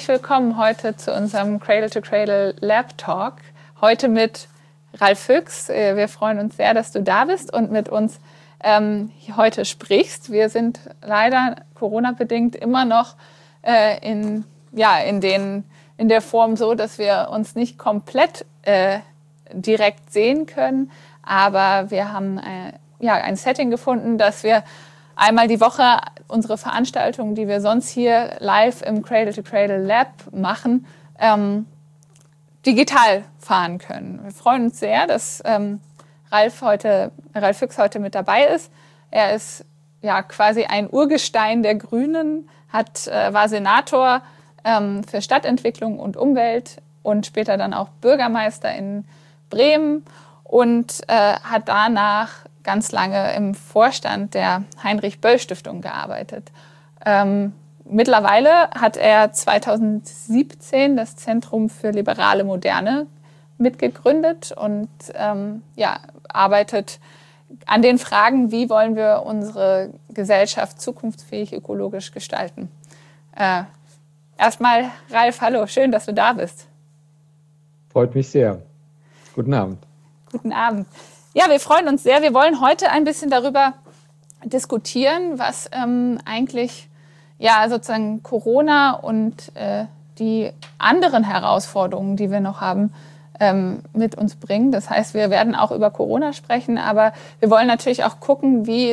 willkommen heute zu unserem Cradle-to-Cradle Lab Talk. Heute mit Ralf Füchs. Wir freuen uns sehr, dass du da bist und mit uns heute sprichst. Wir sind leider Corona-bedingt immer noch in der Form so, dass wir uns nicht komplett direkt sehen können. Aber wir haben ein Setting gefunden, dass wir einmal die Woche unsere Veranstaltungen, die wir sonst hier live im Cradle-to-Cradle Lab machen, digital fahren können. Wir freuen uns sehr, dass Ralf Füchs heute mit dabei ist. Er ist quasi ein Urgestein der Grünen, war Senator für Stadtentwicklung und Umwelt und später dann auch Bürgermeister in Bremen und hat danach ganz lange im Vorstand der Heinrich-Böll-Stiftung gearbeitet. Mittlerweile hat er 2017 das Zentrum für liberale Moderne mitgegründet und arbeitet an den Fragen, wie wollen wir unsere Gesellschaft zukunftsfähig ökologisch gestalten. Erstmal, Ralf, hallo, schön, dass du da bist. Freut mich sehr. Guten Abend. Guten Abend. Ja, wir freuen uns sehr. Wir wollen heute ein bisschen darüber diskutieren, was eigentlich sozusagen Corona und die anderen Herausforderungen, die wir noch haben, mit uns bringen. Das heißt, wir werden auch über Corona sprechen, aber wir wollen natürlich auch gucken, wie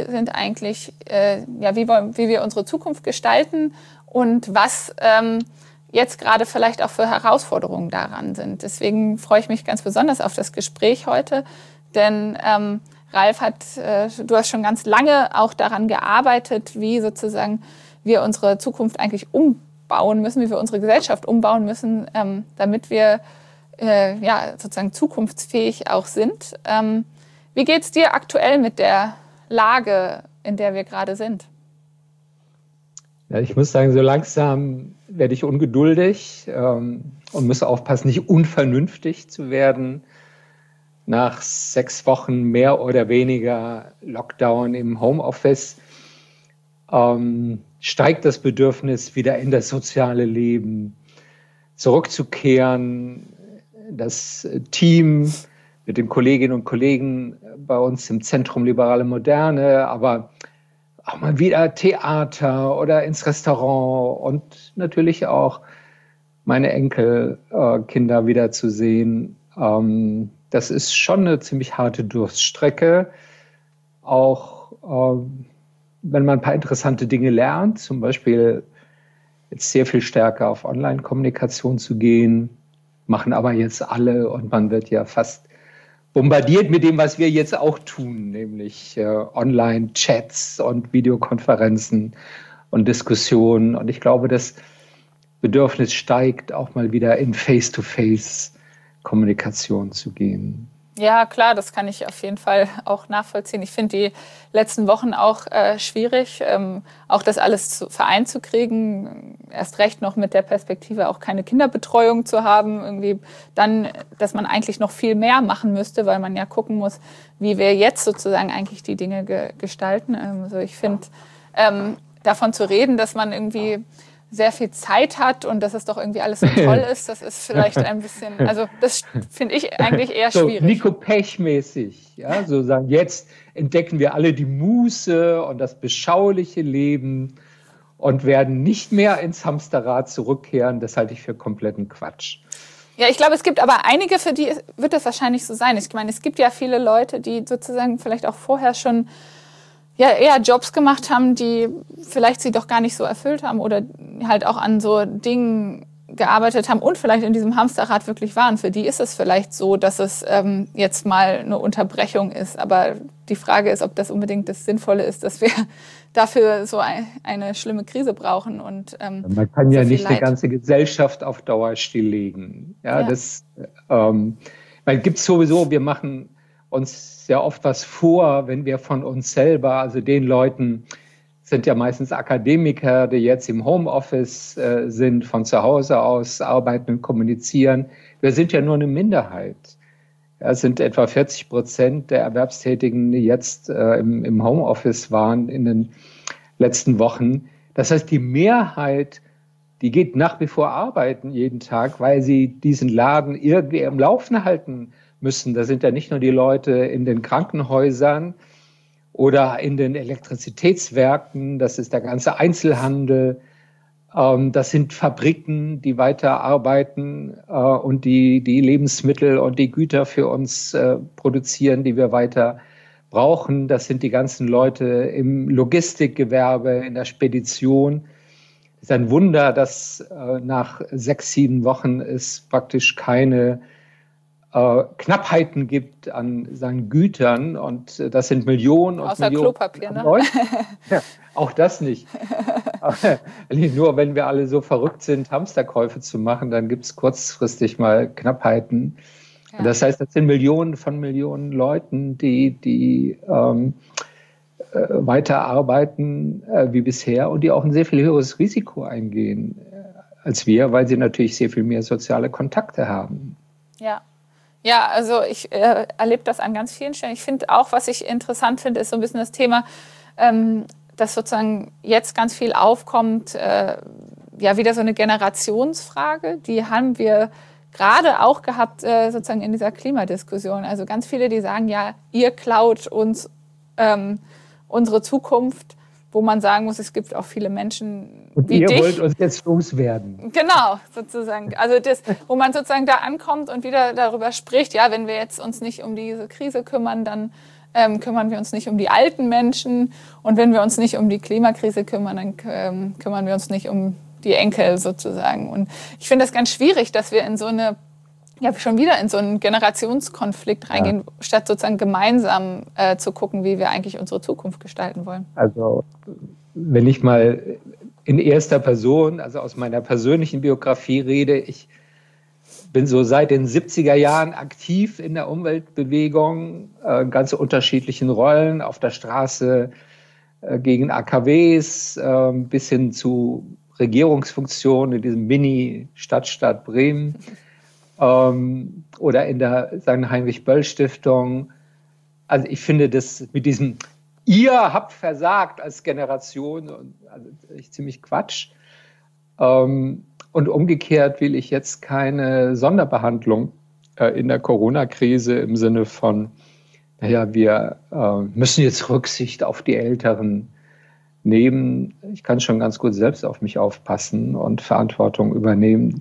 wir unsere Zukunft gestalten und was jetzt gerade vielleicht auch für Herausforderungen daran sind. Deswegen freue ich mich ganz besonders auf das Gespräch heute. Denn Ralf, du hast schon ganz lange auch daran gearbeitet, wie sozusagen wir unsere Zukunft eigentlich umbauen müssen, wie wir unsere Gesellschaft umbauen müssen, damit wir sozusagen zukunftsfähig auch sind. Wie geht es dir aktuell mit der Lage, in der wir gerade sind? Ja, ich muss sagen, so langsam werde ich ungeduldig und muss aufpassen, nicht unvernünftig zu werden. Nach 6 Wochen mehr oder weniger Lockdown im Homeoffice steigt das Bedürfnis, wieder in das soziale Leben zurückzukehren. Das Team mit den Kolleginnen und Kollegen bei uns im Zentrum Liberale Moderne, aber auch mal wieder Theater oder ins Restaurant und natürlich auch meine Enkelkinder wiederzusehen. Das ist schon eine ziemlich harte Durststrecke, auch wenn man ein paar interessante Dinge lernt, zum Beispiel jetzt sehr viel stärker auf Online-Kommunikation zu gehen, machen aber jetzt alle und man wird ja fast bombardiert mit dem, was wir jetzt auch tun, nämlich Online-Chats und Videokonferenzen und Diskussionen. Und ich glaube, das Bedürfnis steigt, auch mal wieder in Face-to-Face-Kommunikation zu gehen. Ja, klar, das kann ich auf jeden Fall auch nachvollziehen. Ich finde die letzten Wochen auch schwierig, auch das alles vereint zu kriegen. Erst recht noch mit der Perspektive, auch keine Kinderbetreuung zu haben. Irgendwie dann, dass man eigentlich noch viel mehr machen müsste, weil man ja gucken muss, wie wir jetzt sozusagen eigentlich die Dinge gestalten. Also ich finde, davon zu reden, dass man irgendwie sehr viel Zeit hat und dass es doch irgendwie alles so toll ist, das ist vielleicht ein bisschen, also das finde ich eigentlich eher schwierig. So Nico Pech-mäßig, ja, so sagen, jetzt entdecken wir alle die Muße und das beschauliche Leben und werden nicht mehr ins Hamsterrad zurückkehren. Das halte ich für kompletten Quatsch. Ja, ich glaube, es gibt aber einige, für die wird das wahrscheinlich so sein. Ich meine, es gibt ja viele Leute, die sozusagen vielleicht auch vorher schon eher Jobs gemacht haben, die vielleicht sie doch gar nicht so erfüllt haben oder halt auch an so Dingen gearbeitet haben und vielleicht in diesem Hamsterrad wirklich waren. Für die ist es vielleicht so, dass es jetzt mal eine Unterbrechung ist. Aber die Frage ist, ob das unbedingt das Sinnvolle ist, dass wir dafür so eine schlimme Krise brauchen. Und, man kann ja nicht eine ganze Gesellschaft auf Dauer stilllegen. Ja. Das gibt es sowieso, wir machen uns sehr oft was vor, wenn wir von uns selber, also den Leuten, sind ja meistens Akademiker, die jetzt im Homeoffice sind, von zu Hause aus arbeiten und kommunizieren. Wir sind ja nur eine Minderheit. Ja, es sind etwa 40% der Erwerbstätigen, die jetzt im Homeoffice waren in den letzten Wochen. Das heißt, die Mehrheit die geht nach wie vor arbeiten jeden Tag, weil sie diesen Laden irgendwie am Laufen halten müssen. Da sind ja nicht nur die Leute in den Krankenhäusern oder in den Elektrizitätswerken, das ist der ganze Einzelhandel, das sind Fabriken, die weiter arbeiten und die Lebensmittel und die Güter für uns produzieren, die wir weiter brauchen. Das sind die ganzen Leute im Logistikgewerbe, in der Spedition. Es ist ein Wunder, dass nach 6, 7 Wochen es praktisch keine Knappheiten gibt an seinen Gütern, und das sind Millionen und außer Millionen Klopapier, ne? Leute. Ja, auch das nicht. Nur wenn wir alle so verrückt sind, Hamsterkäufe zu machen, dann gibt es kurzfristig mal Knappheiten. Ja. Das heißt, das sind Millionen von Millionen Leuten, die weiterarbeiten wie bisher und die auch ein sehr viel höheres Risiko eingehen als wir, weil sie natürlich sehr viel mehr soziale Kontakte haben. Ja. Ja, also ich erlebe das an ganz vielen Stellen. Ich finde auch, was ich interessant finde, ist so ein bisschen das Thema, dass sozusagen jetzt ganz viel aufkommt, ja, wieder so eine Generationsfrage. Die haben wir gerade auch gehabt, sozusagen in dieser Klimadiskussion. Also ganz viele, die sagen, ja, ihr klaut uns unsere Zukunft, wo man sagen muss, es gibt auch viele Menschen und wie ihr dich. Wollt uns jetzt loswerden. Genau, sozusagen. Also das, wo man sozusagen da ankommt und wieder darüber spricht, ja, wenn wir jetzt uns nicht um diese Krise kümmern, dann kümmern wir uns nicht um die alten Menschen. Und wenn wir uns nicht um die Klimakrise kümmern, dann kümmern wir uns nicht um die Enkel sozusagen. Und ich finde das ganz schwierig, dass wir in so eine, ja, schon wieder in so einen Generationskonflikt reingehen, statt sozusagen gemeinsam zu gucken, wie wir eigentlich unsere Zukunft gestalten wollen. Also wenn ich mal in erster Person, also aus meiner persönlichen Biografie rede, ich bin so seit den 70er Jahren aktiv in der Umweltbewegung, ganz unterschiedlichen Rollen auf der Straße gegen AKWs bis hin zu Regierungsfunktionen in diesem Mini-Stadtstaat Bremen oder in der St. Heinrich-Böll-Stiftung. Also ich finde das mit diesem ihr habt versagt als Generation, also ziemlich Quatsch. Und umgekehrt will ich jetzt keine Sonderbehandlung in der Corona-Krise im Sinne von, naja, wir müssen jetzt Rücksicht auf die Älteren nehmen. Ich kann schon ganz gut selbst auf mich aufpassen und Verantwortung übernehmen.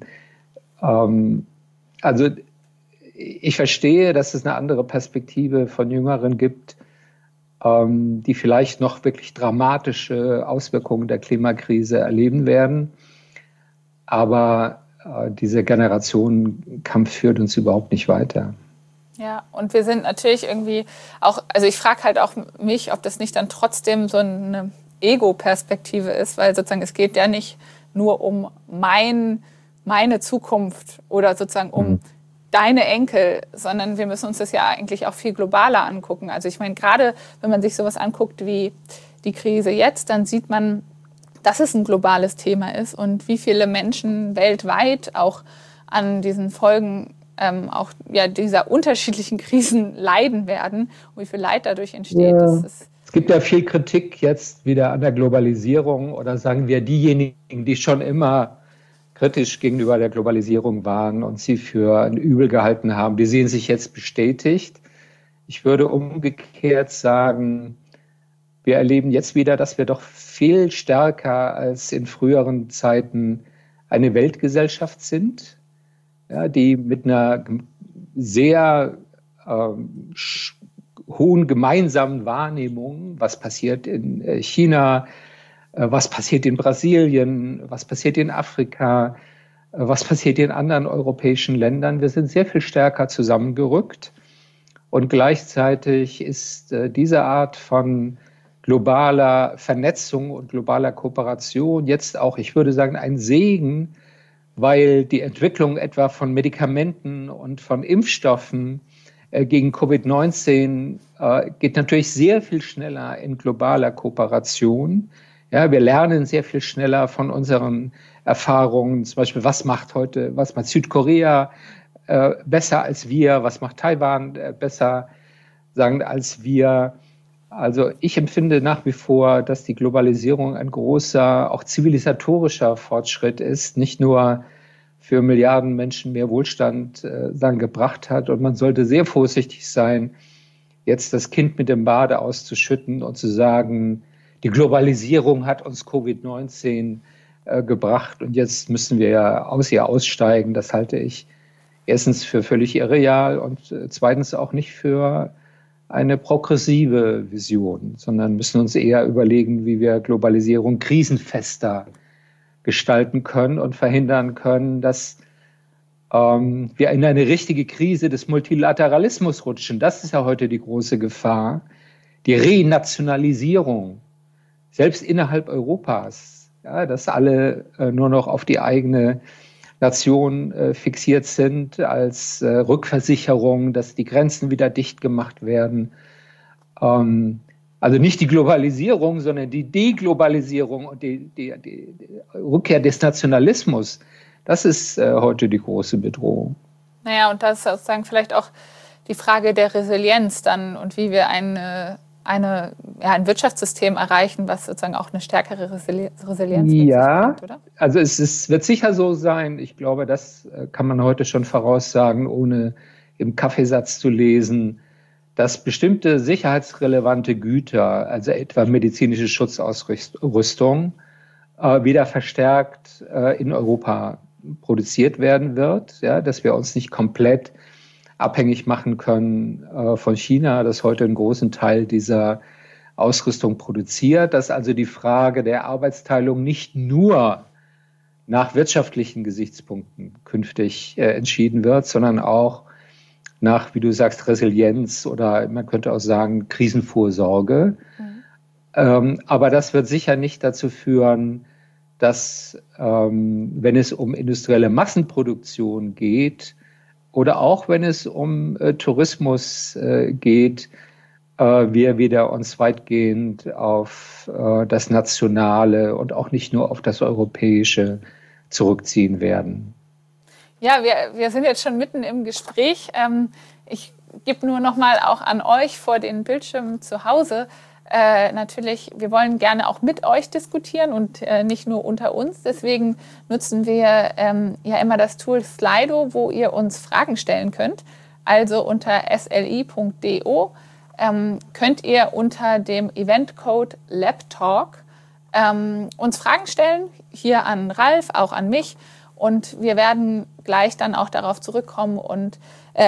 Also ich verstehe, dass es eine andere Perspektive von Jüngeren gibt, die vielleicht noch wirklich dramatische Auswirkungen der Klimakrise erleben werden. Aber dieser Generationenkampf führt uns überhaupt nicht weiter. Ja, und wir sind natürlich irgendwie auch, also ich frage halt auch mich, ob das nicht dann trotzdem so eine Ego-Perspektive ist, weil sozusagen es geht ja nicht nur um meine Zukunft oder sozusagen um deine Enkel, sondern wir müssen uns das ja eigentlich auch viel globaler angucken. Also ich meine, gerade wenn man sich sowas anguckt wie die Krise jetzt, dann sieht man, dass es ein globales Thema ist und wie viele Menschen weltweit auch an diesen Folgen auch ja, dieser unterschiedlichen Krisen leiden werden und wie viel Leid dadurch entsteht. Ja. Das ist Es gibt ja viel Kritik jetzt wieder an der Globalisierung oder sagen wir diejenigen, die schon immer kritisch gegenüber der Globalisierung waren und sie für ein Übel gehalten haben, die sehen sich jetzt bestätigt. Ich würde umgekehrt sagen, wir erleben jetzt wieder, dass wir doch viel stärker als in früheren Zeiten eine Weltgesellschaft sind, ja, die mit einer sehr hohen gemeinsamen Wahrnehmung, was passiert in China, was passiert in Brasilien, was passiert in Afrika, was passiert in anderen europäischen Ländern. Wir sind sehr viel stärker zusammengerückt und gleichzeitig ist diese Art von globaler Vernetzung und globaler Kooperation jetzt auch, ich würde sagen, ein Segen, weil die Entwicklung etwa von Medikamenten und von Impfstoffen gegen Covid-19 geht natürlich sehr viel schneller in globaler Kooperation. Ja, wir lernen sehr viel schneller von unseren Erfahrungen, zum Beispiel, was macht Südkorea besser als wir, was macht Taiwan besser als wir. Also ich empfinde nach wie vor, dass die Globalisierung ein großer, auch zivilisatorischer Fortschritt ist, nicht nur für Milliarden Menschen mehr Wohlstand dann gebracht hat. Und man sollte sehr vorsichtig sein, jetzt das Kind mit dem Bade auszuschütten und zu sagen, die Globalisierung hat uns Covid-19 gebracht und jetzt müssen wir aus ihr aussteigen. Das halte ich erstens für völlig irreal und zweitens auch nicht für eine progressive Vision, sondern müssen uns eher überlegen, wie wir Globalisierung krisenfester gestalten können und verhindern können, dass wir in eine richtige Krise des Multilateralismus rutschen. Das ist ja heute die große Gefahr. Die Renationalisierung, selbst innerhalb Europas, ja, dass alle nur noch auf die eigene Nation fixiert sind als Rückversicherung, dass die Grenzen wieder dicht gemacht werden. Also nicht die Globalisierung, sondern die Deglobalisierung und die Rückkehr des Nationalismus. Das ist heute die große Bedrohung. Naja, und das ist sozusagen vielleicht auch die Frage der Resilienz dann und wie wir ein Wirtschaftssystem erreichen, was sozusagen auch eine stärkere Resilienz mit sich bringt, oder? Also es wird sicher so sein. Ich glaube, das kann man heute schon voraussagen, ohne im Kaffeesatz zu lesen, dass bestimmte sicherheitsrelevante Güter, also etwa medizinische Schutzausrüstung, wieder verstärkt in Europa produziert werden wird, ja, dass wir uns nicht komplett abhängig machen können von China, das heute einen großen Teil dieser Ausrüstung produziert, dass also die Frage der Arbeitsteilung nicht nur nach wirtschaftlichen Gesichtspunkten künftig entschieden wird, sondern auch nach, wie du sagst, Resilienz oder man könnte auch sagen Krisenvorsorge. Aber das wird sicher nicht dazu führen, dass, wenn es um industrielle Massenproduktion geht oder auch wenn es um Tourismus geht, wir wieder uns weitgehend auf das Nationale und auch nicht nur auf das Europäische zurückziehen werden. Ja, wir sind jetzt schon mitten im Gespräch. Ich gebe nur noch mal auch an euch vor den Bildschirmen zu Hause. Natürlich, wir wollen gerne auch mit euch diskutieren und nicht nur unter uns. Deswegen nutzen wir ja immer das Tool Slido, wo ihr uns Fragen stellen könnt. Also unter sli.do könnt ihr unter dem Eventcode LabTalk uns Fragen stellen, hier an Ralf, auch an mich. Und wir werden gleich dann auch darauf zurückkommen und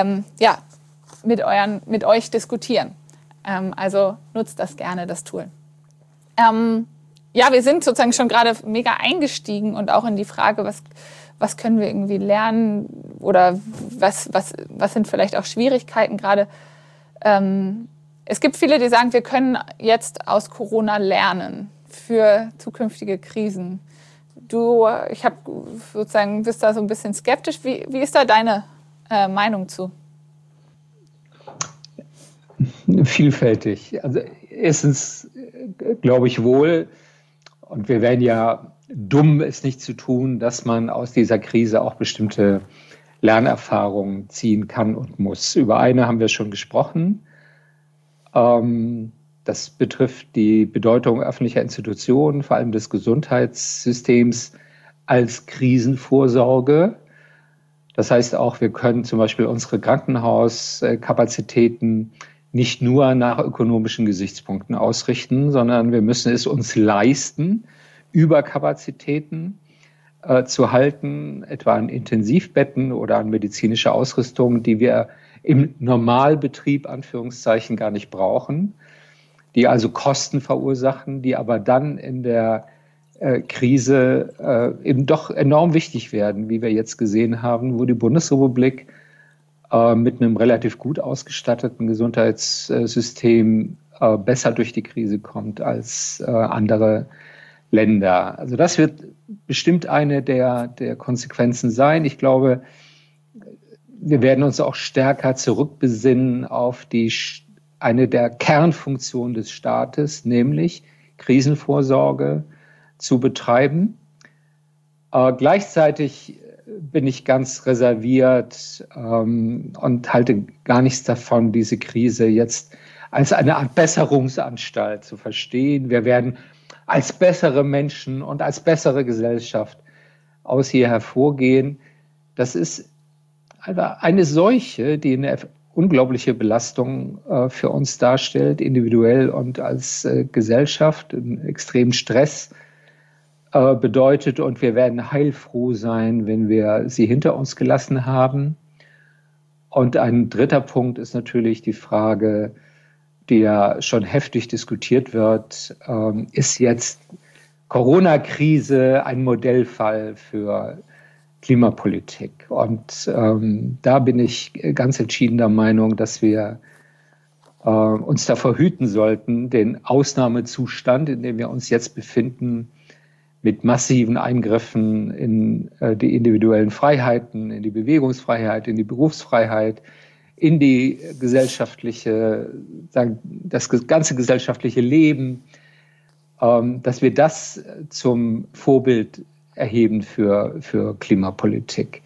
mit euch diskutieren. Also nutzt das gerne, das Tool. Wir sind sozusagen schon gerade mega eingestiegen und auch in die Frage, was können wir irgendwie lernen oder was sind vielleicht auch Schwierigkeiten gerade. Es gibt viele, die sagen, wir können jetzt aus Corona lernen für zukünftige Krisen. Ich habe sozusagen, bist da so ein bisschen skeptisch. Wie ist da deine Meinung zu? Vielfältig. Also erstens glaube ich wohl, und wir wären ja dumm, es nicht zu tun, dass man aus dieser Krise auch bestimmte Lernerfahrungen ziehen kann und muss. Über eine haben wir schon gesprochen. Das betrifft die Bedeutung öffentlicher Institutionen, vor allem des Gesundheitssystems als Krisenvorsorge. Das heißt auch, wir können zum Beispiel unsere Krankenhauskapazitäten nicht nur nach ökonomischen Gesichtspunkten ausrichten, sondern wir müssen es uns leisten, Überkapazitäten zu halten, etwa an Intensivbetten oder an medizinischer Ausrüstung, die wir im Normalbetrieb, Anführungszeichen, gar nicht brauchen, die also Kosten verursachen, die aber dann in der Krise eben doch enorm wichtig werden, wie wir jetzt gesehen haben, wo die Bundesrepublik mit einem relativ gut ausgestatteten Gesundheitssystem besser durch die Krise kommt als andere Länder. Also das wird bestimmt eine der Konsequenzen sein. Ich glaube, wir werden uns auch stärker zurückbesinnen auf eine der Kernfunktionen des Staates, nämlich Krisenvorsorge zu betreiben. Gleichzeitig bin ich ganz reserviert und halte gar nichts davon, diese Krise jetzt als eine Art Besserungsanstalt zu verstehen. Wir werden als bessere Menschen und als bessere Gesellschaft aus hier hervorgehen. Das ist eine Seuche, die eine unglaubliche Belastung für uns darstellt, individuell und als Gesellschaft, einen extremen Stress bedeutet. Und wir werden heilfroh sein, wenn wir sie hinter uns gelassen haben. Und ein dritter Punkt ist natürlich die Frage, die ja schon heftig diskutiert wird, ist jetzt Corona-Krise ein Modellfall für Klimapolitik? Und da bin ich ganz entschieden der Meinung, dass wir uns davor hüten sollten, den Ausnahmezustand, in dem wir uns jetzt befinden, mit massiven Eingriffen in die individuellen Freiheiten, in die Bewegungsfreiheit, in die Berufsfreiheit, in die gesellschaftliche, das ganze gesellschaftliche Leben, dass wir das zum Vorbild erheben für Klimapolitik.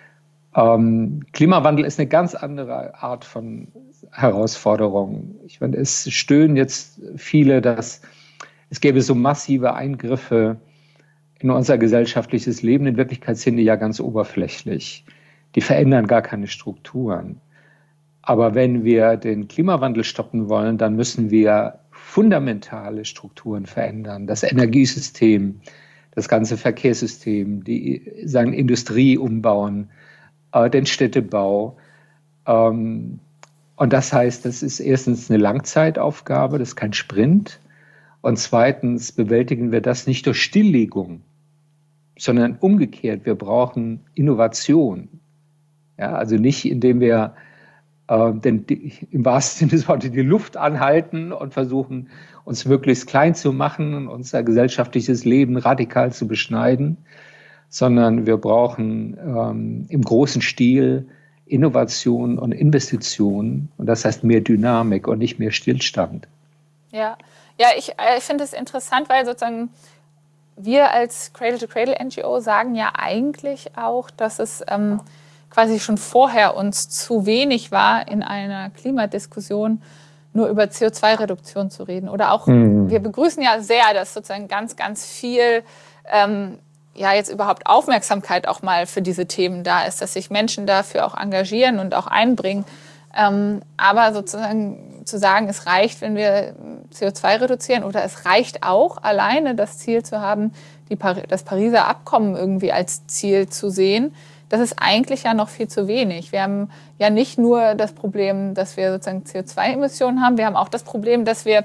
Klimawandel ist eine ganz andere Art von Herausforderung. Ich meine, es stöhnen jetzt viele, dass es gäbe so massive Eingriffe in unser gesellschaftliches Leben. In Wirklichkeit sind die ja ganz oberflächlich. Die verändern gar keine Strukturen. Aber wenn wir den Klimawandel stoppen wollen, dann müssen wir fundamentale Strukturen verändern. Das Energiesystem, das ganze Verkehrssystem, die Industrie umbauen, den Städtebau. Und das heißt, das ist erstens eine Langzeitaufgabe, das ist kein Sprint. Und zweitens bewältigen wir das nicht durch Stilllegung, sondern umgekehrt, wir brauchen Innovation. Ja, also nicht, indem wir im wahrsten Sinne des Wortes die Luft anhalten und versuchen, uns möglichst klein zu machen und unser gesellschaftliches Leben radikal zu beschneiden, sondern wir brauchen im großen Stil Innovation und Investitionen. Und das heißt mehr Dynamik und nicht mehr Stillstand. Ja, ich finde es interessant, weil sozusagen wir als Cradle-to-Cradle-NGO sagen ja eigentlich auch, dass es quasi schon vorher uns zu wenig war, in einer Klimadiskussion nur über CO2-Reduktion zu reden. Oder auch, wir begrüßen ja sehr, dass sozusagen ganz, ganz viel jetzt überhaupt Aufmerksamkeit auch mal für diese Themen da ist, dass sich Menschen dafür auch engagieren und auch einbringen. Aber sozusagen zu sagen, es reicht, wenn wir CO2 reduzieren, oder es reicht auch alleine das Ziel zu haben, das Pariser Abkommen irgendwie als Ziel zu sehen, das ist eigentlich ja noch viel zu wenig. Wir haben ja nicht nur das Problem, dass wir sozusagen CO2-Emissionen haben, wir haben auch das Problem, dass wir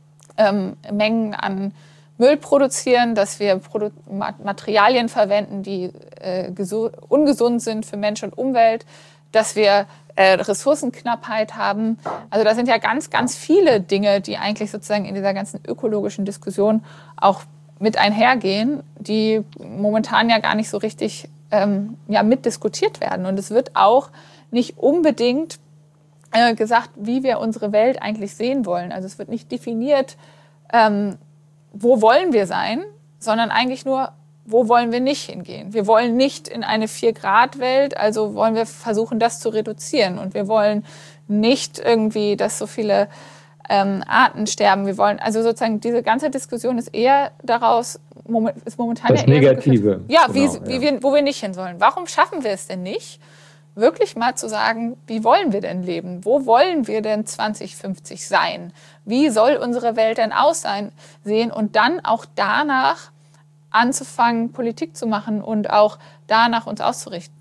Mengen an Müll produzieren, dass wir Materialien verwenden, die ungesund sind für Mensch und Umwelt, dass wir Ressourcenknappheit haben. Also da sind ja ganz, ganz viele Dinge, die eigentlich sozusagen in dieser ganzen ökologischen Diskussion auch mit einhergehen, die momentan ja gar nicht so richtig mitdiskutiert werden. Und es wird auch nicht unbedingt gesagt, wie wir unsere Welt eigentlich sehen wollen. Also es wird nicht definiert, wo wollen wir sein, sondern eigentlich nur, wo wollen wir nicht hingehen. Wir wollen nicht in eine 4-Grad-Welt, also wollen wir versuchen, das zu reduzieren. Und wir wollen nicht irgendwie, dass so viele Arten sterben. Wir wollen, also sozusagen diese ganze Diskussion ist eher daraus, ist momentan das Negative. Wo wir nicht hin sollen. Warum schaffen wir es denn nicht, wirklich mal zu sagen, wie wollen wir denn leben? Wo wollen wir denn 2050 sein? Wie soll unsere Welt denn aussehen? Und dann auch danach anzufangen, Politik zu machen und auch danach uns auszurichten?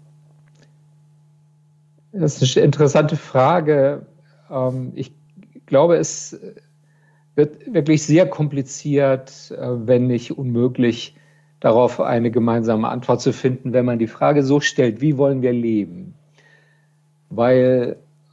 Das ist eine interessante Frage. Ich glaube, es wird wirklich sehr kompliziert, wenn nicht unmöglich, darauf eine gemeinsame Antwort zu finden, wenn man die Frage so stellt, wie wollen wir leben? Weil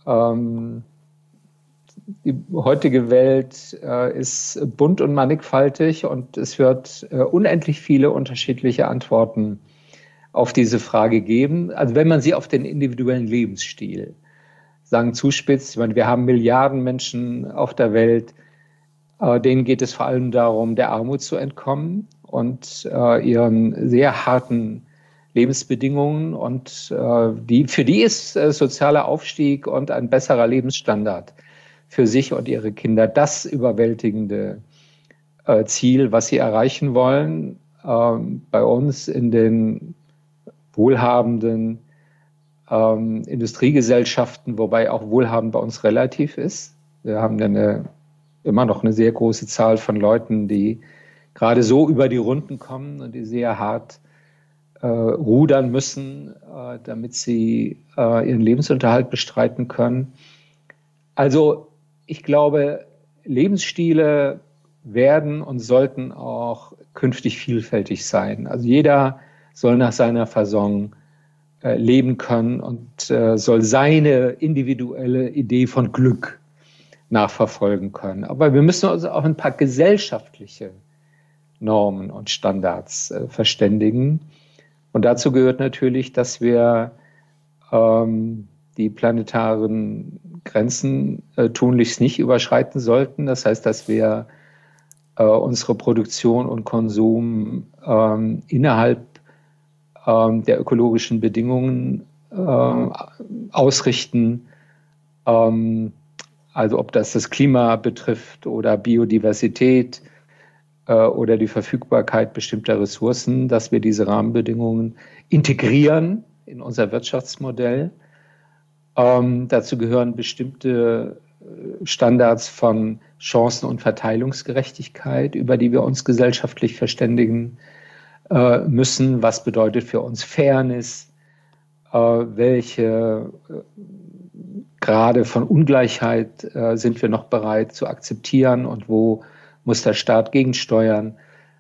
die heutige Welt ist bunt und mannigfaltig und es wird unendlich viele unterschiedliche Antworten auf diese Frage geben. Also wenn man sie auf den individuellen Lebensstil zuspitzt, ich meine, wir haben Milliarden Menschen auf der Welt, denen geht es vor allem darum, der Armut zu entkommen und ihren sehr harten Lebensbedingungen, und für die ist sozialer Aufstieg und ein besserer Lebensstandard für sich und ihre Kinder das überwältigende Ziel, was sie erreichen wollen. Bei uns in den wohlhabenden Industriegesellschaften, wobei auch wohlhabend bei uns relativ ist. Wir haben ja immer noch eine sehr große Zahl von Leuten, die gerade so über die Runden kommen und die sehr hart rudern müssen, damit sie ihren Lebensunterhalt bestreiten können. Also ich glaube, Lebensstile werden und sollten auch künftig vielfältig sein. Also jeder soll nach seiner Fasson leben können und soll seine individuelle Idee von Glück nachverfolgen können. Aber wir müssen uns auf ein paar gesellschaftliche Normen und Standards verständigen. Und dazu gehört natürlich, dass wir die planetaren Grenzen tunlichst nicht überschreiten sollten. Das heißt, dass wir unsere Produktion und Konsum innerhalb der ökologischen Bedingungen ausrichten. Also ob das Klima betrifft oder Biodiversität oder die Verfügbarkeit bestimmter Ressourcen, dass wir diese Rahmenbedingungen integrieren in unser Wirtschaftsmodell. Dazu gehören bestimmte Standards von Chancen- und Verteilungsgerechtigkeit, über die wir uns gesellschaftlich verständigen müssen. Was bedeutet für uns Fairness? Welche Grade von Ungleichheit sind wir noch bereit zu akzeptieren und wo muss der Staat gegensteuern?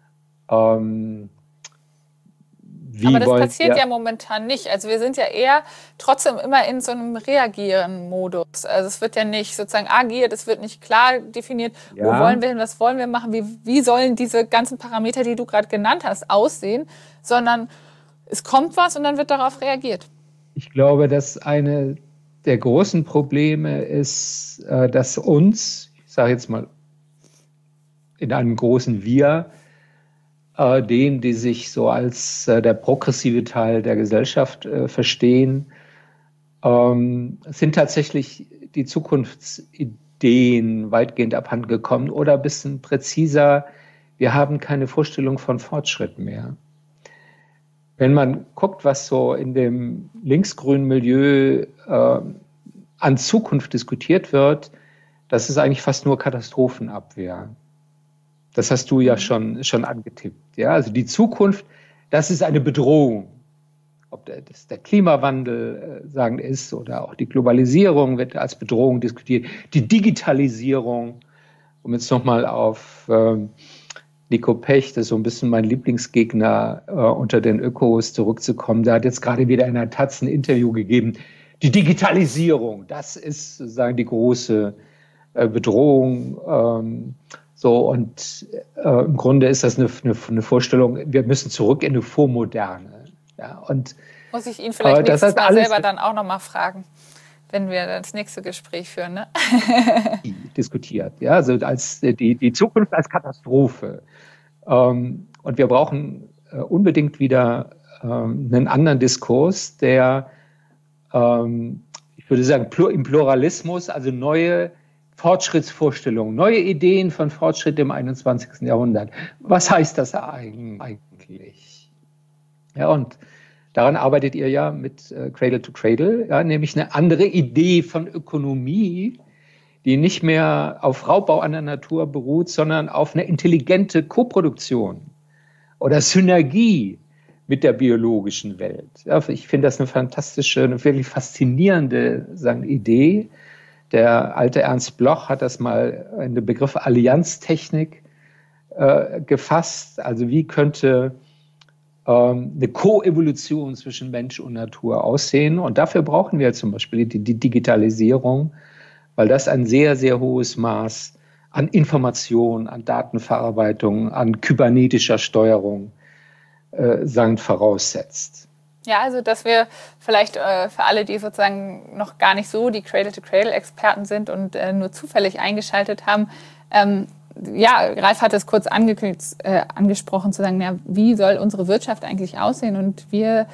Aber das passiert ja momentan nicht. Also wir sind ja eher trotzdem immer in so einem Reagieren-Modus. Also es wird ja nicht sozusagen agiert, es wird nicht klar definiert, wo wollen wir hin, was wollen wir machen, wie sollen diese ganzen Parameter, die du gerade genannt hast, aussehen, sondern es kommt was und dann wird darauf reagiert. Ich glaube, dass eine der großen Probleme ist, dass uns, ich sage jetzt mal in einem großen Wir, denen, die sich so als der progressive Teil der Gesellschaft verstehen, sind tatsächlich die Zukunftsideen weitgehend abhandengekommen oder ein bisschen präziser, wir haben keine Vorstellung von Fortschritt mehr. Wenn man guckt, was so in dem linksgrünen Milieu an Zukunft diskutiert wird, das ist eigentlich fast nur Katastrophenabwehr. Das hast du ja schon angetippt. Ja? Also die Zukunft, das ist eine Bedrohung. Ob das der Klimawandel sagen ist oder auch die Globalisierung wird als Bedrohung diskutiert. Die Digitalisierung, um jetzt nochmal auf Nico Pech, das ist so ein bisschen mein Lieblingsgegner unter den Ökos, zurückzukommen. Der hat jetzt gerade wieder in der Taz ein Interview gegeben. Die Digitalisierung, das ist sozusagen die große Bedrohung. Und im Grunde ist das eine Vorstellung, wir müssen zurück in eine Vormoderne. Ja, und, muss ich ihn vielleicht nächstes Mal selber dann auch nochmal fragen, wenn wir das nächste Gespräch führen. Ne? Diskutiert, ja, also als die Zukunft als Katastrophe. Und wir brauchen unbedingt wieder einen anderen Diskurs, der, ich würde sagen, im Pluralismus, also neue Fortschrittsvorstellungen, neue Ideen von Fortschritt im 21. Jahrhundert. Was heißt das eigentlich? Ja, und daran arbeitet ihr ja mit Cradle to Cradle, ja, nämlich eine andere Idee von Ökonomie, die nicht mehr auf Raubbau an der Natur beruht, sondern auf eine intelligente Koproduktion oder Synergie mit der biologischen Welt. Ja, ich finde das eine fantastische, eine wirklich faszinierende Idee. Der alte Ernst Bloch hat das mal in den Begriff Allianztechnik gefasst. Also wie könnte eine Koevolution zwischen Mensch und Natur aussehen? Und dafür brauchen wir zum Beispiel die Digitalisierung, weil das ein sehr, sehr hohes Maß an Information, an Datenverarbeitung, an kybernetischer Steuerung voraussetzt. Ja, also dass wir vielleicht für alle, die sozusagen noch gar nicht so die Cradle-to-Cradle-Experten sind und nur zufällig eingeschaltet haben, Ralf hat es kurz angesprochen, zu sagen, wie soll unsere Wirtschaft eigentlich aussehen? Und wir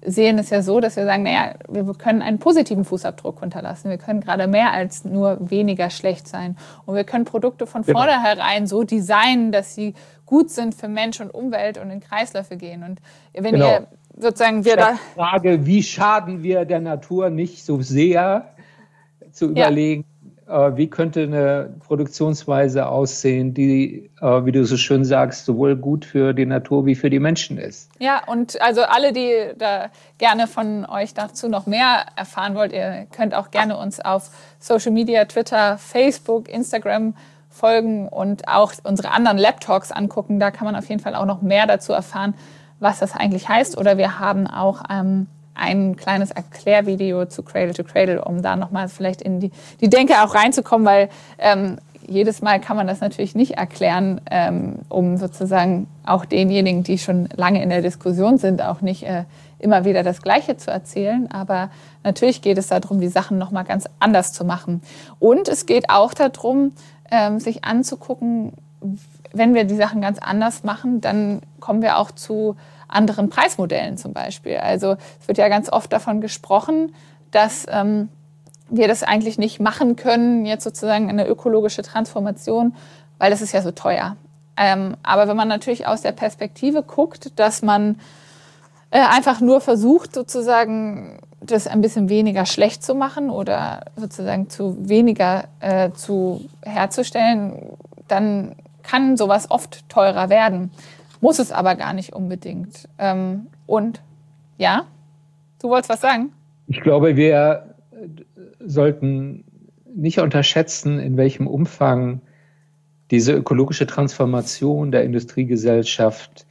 sehen es ja so, dass wir sagen, naja, wir können einen positiven Fußabdruck hinterlassen. Wir können gerade mehr als nur weniger schlecht sein. Und wir können Produkte von vornherein so designen, dass sie gut sind für Mensch und Umwelt und in Kreisläufe gehen. Und wenn ihr sozusagen die Frage, wie schaden wir der Natur nicht so sehr, zu überlegen, wie könnte eine Produktionsweise aussehen, die, wie du so schön sagst, sowohl gut für die Natur wie für die Menschen ist. Ja, und also alle, die da gerne von euch dazu noch mehr erfahren wollt, ihr könnt auch gerne uns auf Social Media, Twitter, Facebook, Instagram folgen und auch unsere anderen Lab Talks angucken. Da kann man auf jeden Fall auch noch mehr dazu erfahren, was das eigentlich heißt. Oder wir haben auch ein kleines Erklärvideo zu Cradle to Cradle, um da nochmal vielleicht in die Denke auch reinzukommen, weil jedes Mal kann man das natürlich nicht erklären, um sozusagen auch denjenigen, die schon lange in der Diskussion sind, auch nicht immer wieder das Gleiche zu erzählen. Aber natürlich geht es darum, die Sachen nochmal ganz anders zu machen. Und es geht auch darum, sich anzugucken, wenn wir die Sachen ganz anders machen, dann kommen wir auch zu anderen Preismodellen zum Beispiel. Also es wird ja ganz oft davon gesprochen, dass wir das eigentlich nicht machen können, jetzt sozusagen eine ökologische Transformation, weil das ist ja so teuer. Aber wenn man natürlich aus der Perspektive guckt, dass man einfach nur versucht, sozusagen das ein bisschen weniger schlecht zu machen oder sozusagen zu weniger zu herzustellen, dann kann sowas oft teurer werden. Muss es aber gar nicht unbedingt. Und ja, du wolltest was sagen? Ich glaube, wir sollten nicht unterschätzen, in welchem Umfang diese ökologische Transformation der Industriegesellschaft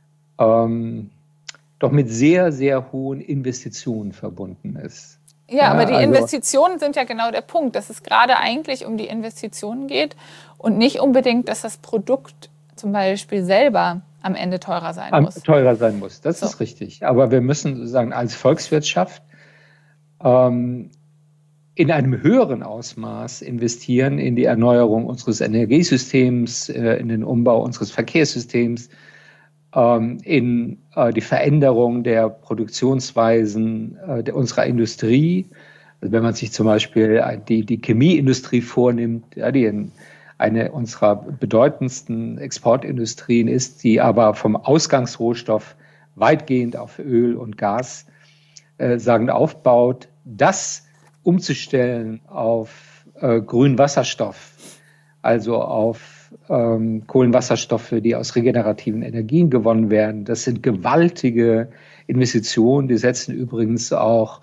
doch mit sehr, sehr hohen Investitionen verbunden ist. Ja, aber die Investitionen sind ja genau der Punkt, dass es gerade eigentlich um die Investitionen geht und nicht unbedingt, dass das Produkt zum Beispiel selber am Ende teurer sein muss. Teurer sein muss, das ist richtig. Aber wir müssen sozusagen als Volkswirtschaft in einem höheren Ausmaß investieren in die Erneuerung unseres Energiesystems, in den Umbau unseres Verkehrssystems, in die Veränderung der Produktionsweisen unserer Industrie. Also wenn man sich zum Beispiel die Chemieindustrie vornimmt, ja, die eine unserer bedeutendsten Exportindustrien ist, die aber vom Ausgangsrohstoff weitgehend auf Öl und Gas aufbaut, das umzustellen auf grünen Wasserstoff, also auf Kohlenwasserstoffe, die aus regenerativen Energien gewonnen werden. Das sind gewaltige Investitionen. Die setzen übrigens auch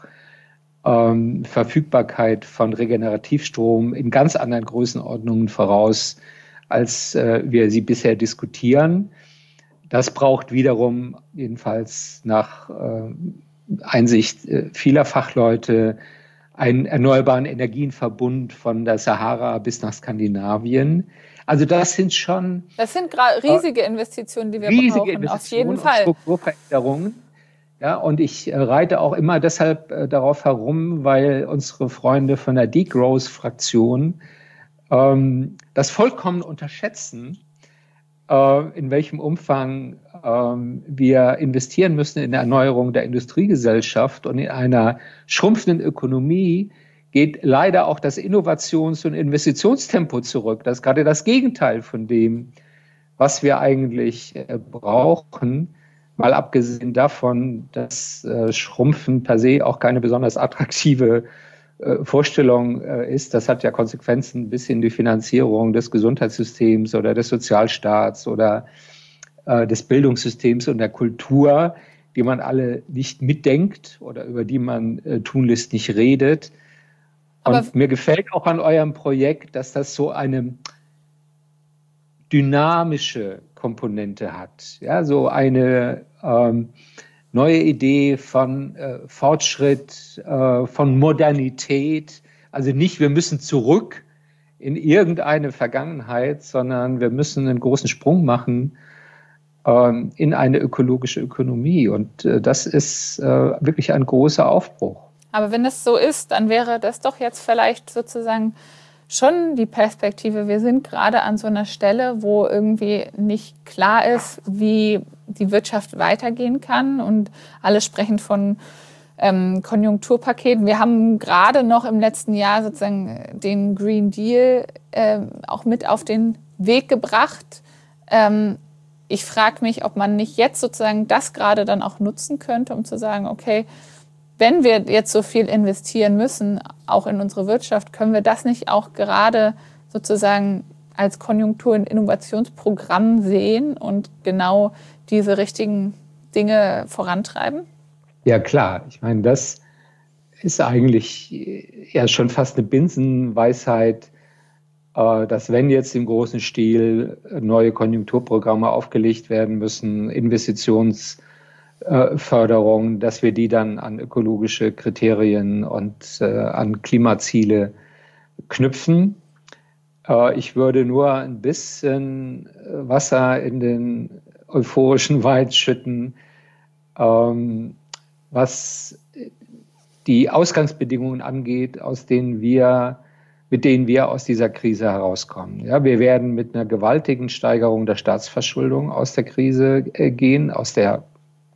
Verfügbarkeit von Regenerativstrom in ganz anderen Größenordnungen voraus, als wir sie bisher diskutieren. Das braucht wiederum, jedenfalls nach Einsicht vieler Fachleute, einen erneuerbaren Energienverbund von der Sahara bis nach Skandinavien. Also das sind schon... Das sind riesige Investitionen, die wir brauchen, auf jeden Fall. Strukturveränderungen. Ja, und ich reite auch immer deshalb darauf herum, weil unsere Freunde von der Degrowth-Fraktion das vollkommen unterschätzen, in welchem Umfang wir investieren müssen in der Erneuerung der Industriegesellschaft. Und in einer schrumpfenden Ökonomie geht leider auch das Innovations- und Investitionstempo zurück. Das ist gerade das Gegenteil von dem, was wir eigentlich brauchen. Mal abgesehen davon, dass Schrumpfen per se auch keine besonders attraktive Vorstellung ist. Das hat ja Konsequenzen bis in die Finanzierung des Gesundheitssystems oder des Sozialstaats oder des Bildungssystems und der Kultur, die man alle nicht mitdenkt oder über die man tunlichst nicht redet. Und mir gefällt auch an eurem Projekt, dass das so eine dynamische Komponente hat. Ja, so eine neue Idee von Fortschritt, von Modernität. Also nicht, wir müssen zurück in irgendeine Vergangenheit, sondern wir müssen einen großen Sprung machen in eine ökologische Ökonomie. Und das ist wirklich ein großer Aufbruch. Aber wenn es so ist, dann wäre das doch jetzt vielleicht sozusagen schon die Perspektive, wir sind gerade an so einer Stelle, wo irgendwie nicht klar ist, wie die Wirtschaft weitergehen kann. Und alle sprechen von Konjunkturpaketen. Wir haben gerade noch im letzten Jahr sozusagen den Green Deal auch mit auf den Weg gebracht. Ich frage mich, ob man nicht jetzt sozusagen das gerade dann auch nutzen könnte, um zu sagen, okay, wenn wir jetzt so viel investieren müssen, auch in unsere Wirtschaft, können wir das nicht auch gerade sozusagen als Konjunktur- und Innovationsprogramm sehen und genau diese richtigen Dinge vorantreiben? Ja, klar. Ich meine, das ist eigentlich ja schon fast eine Binsenweisheit, dass wenn jetzt im großen Stil neue Konjunkturprogramme aufgelegt werden müssen, Investitionsförderung, dass wir die dann an ökologische Kriterien und an Klimaziele knüpfen. Ich würde nur ein bisschen Wasser in den euphorischen Wein schütten, was die Ausgangsbedingungen angeht, mit denen wir aus dieser Krise herauskommen. Ja, wir werden mit einer gewaltigen Steigerung der Staatsverschuldung aus der Krise gehen, aus der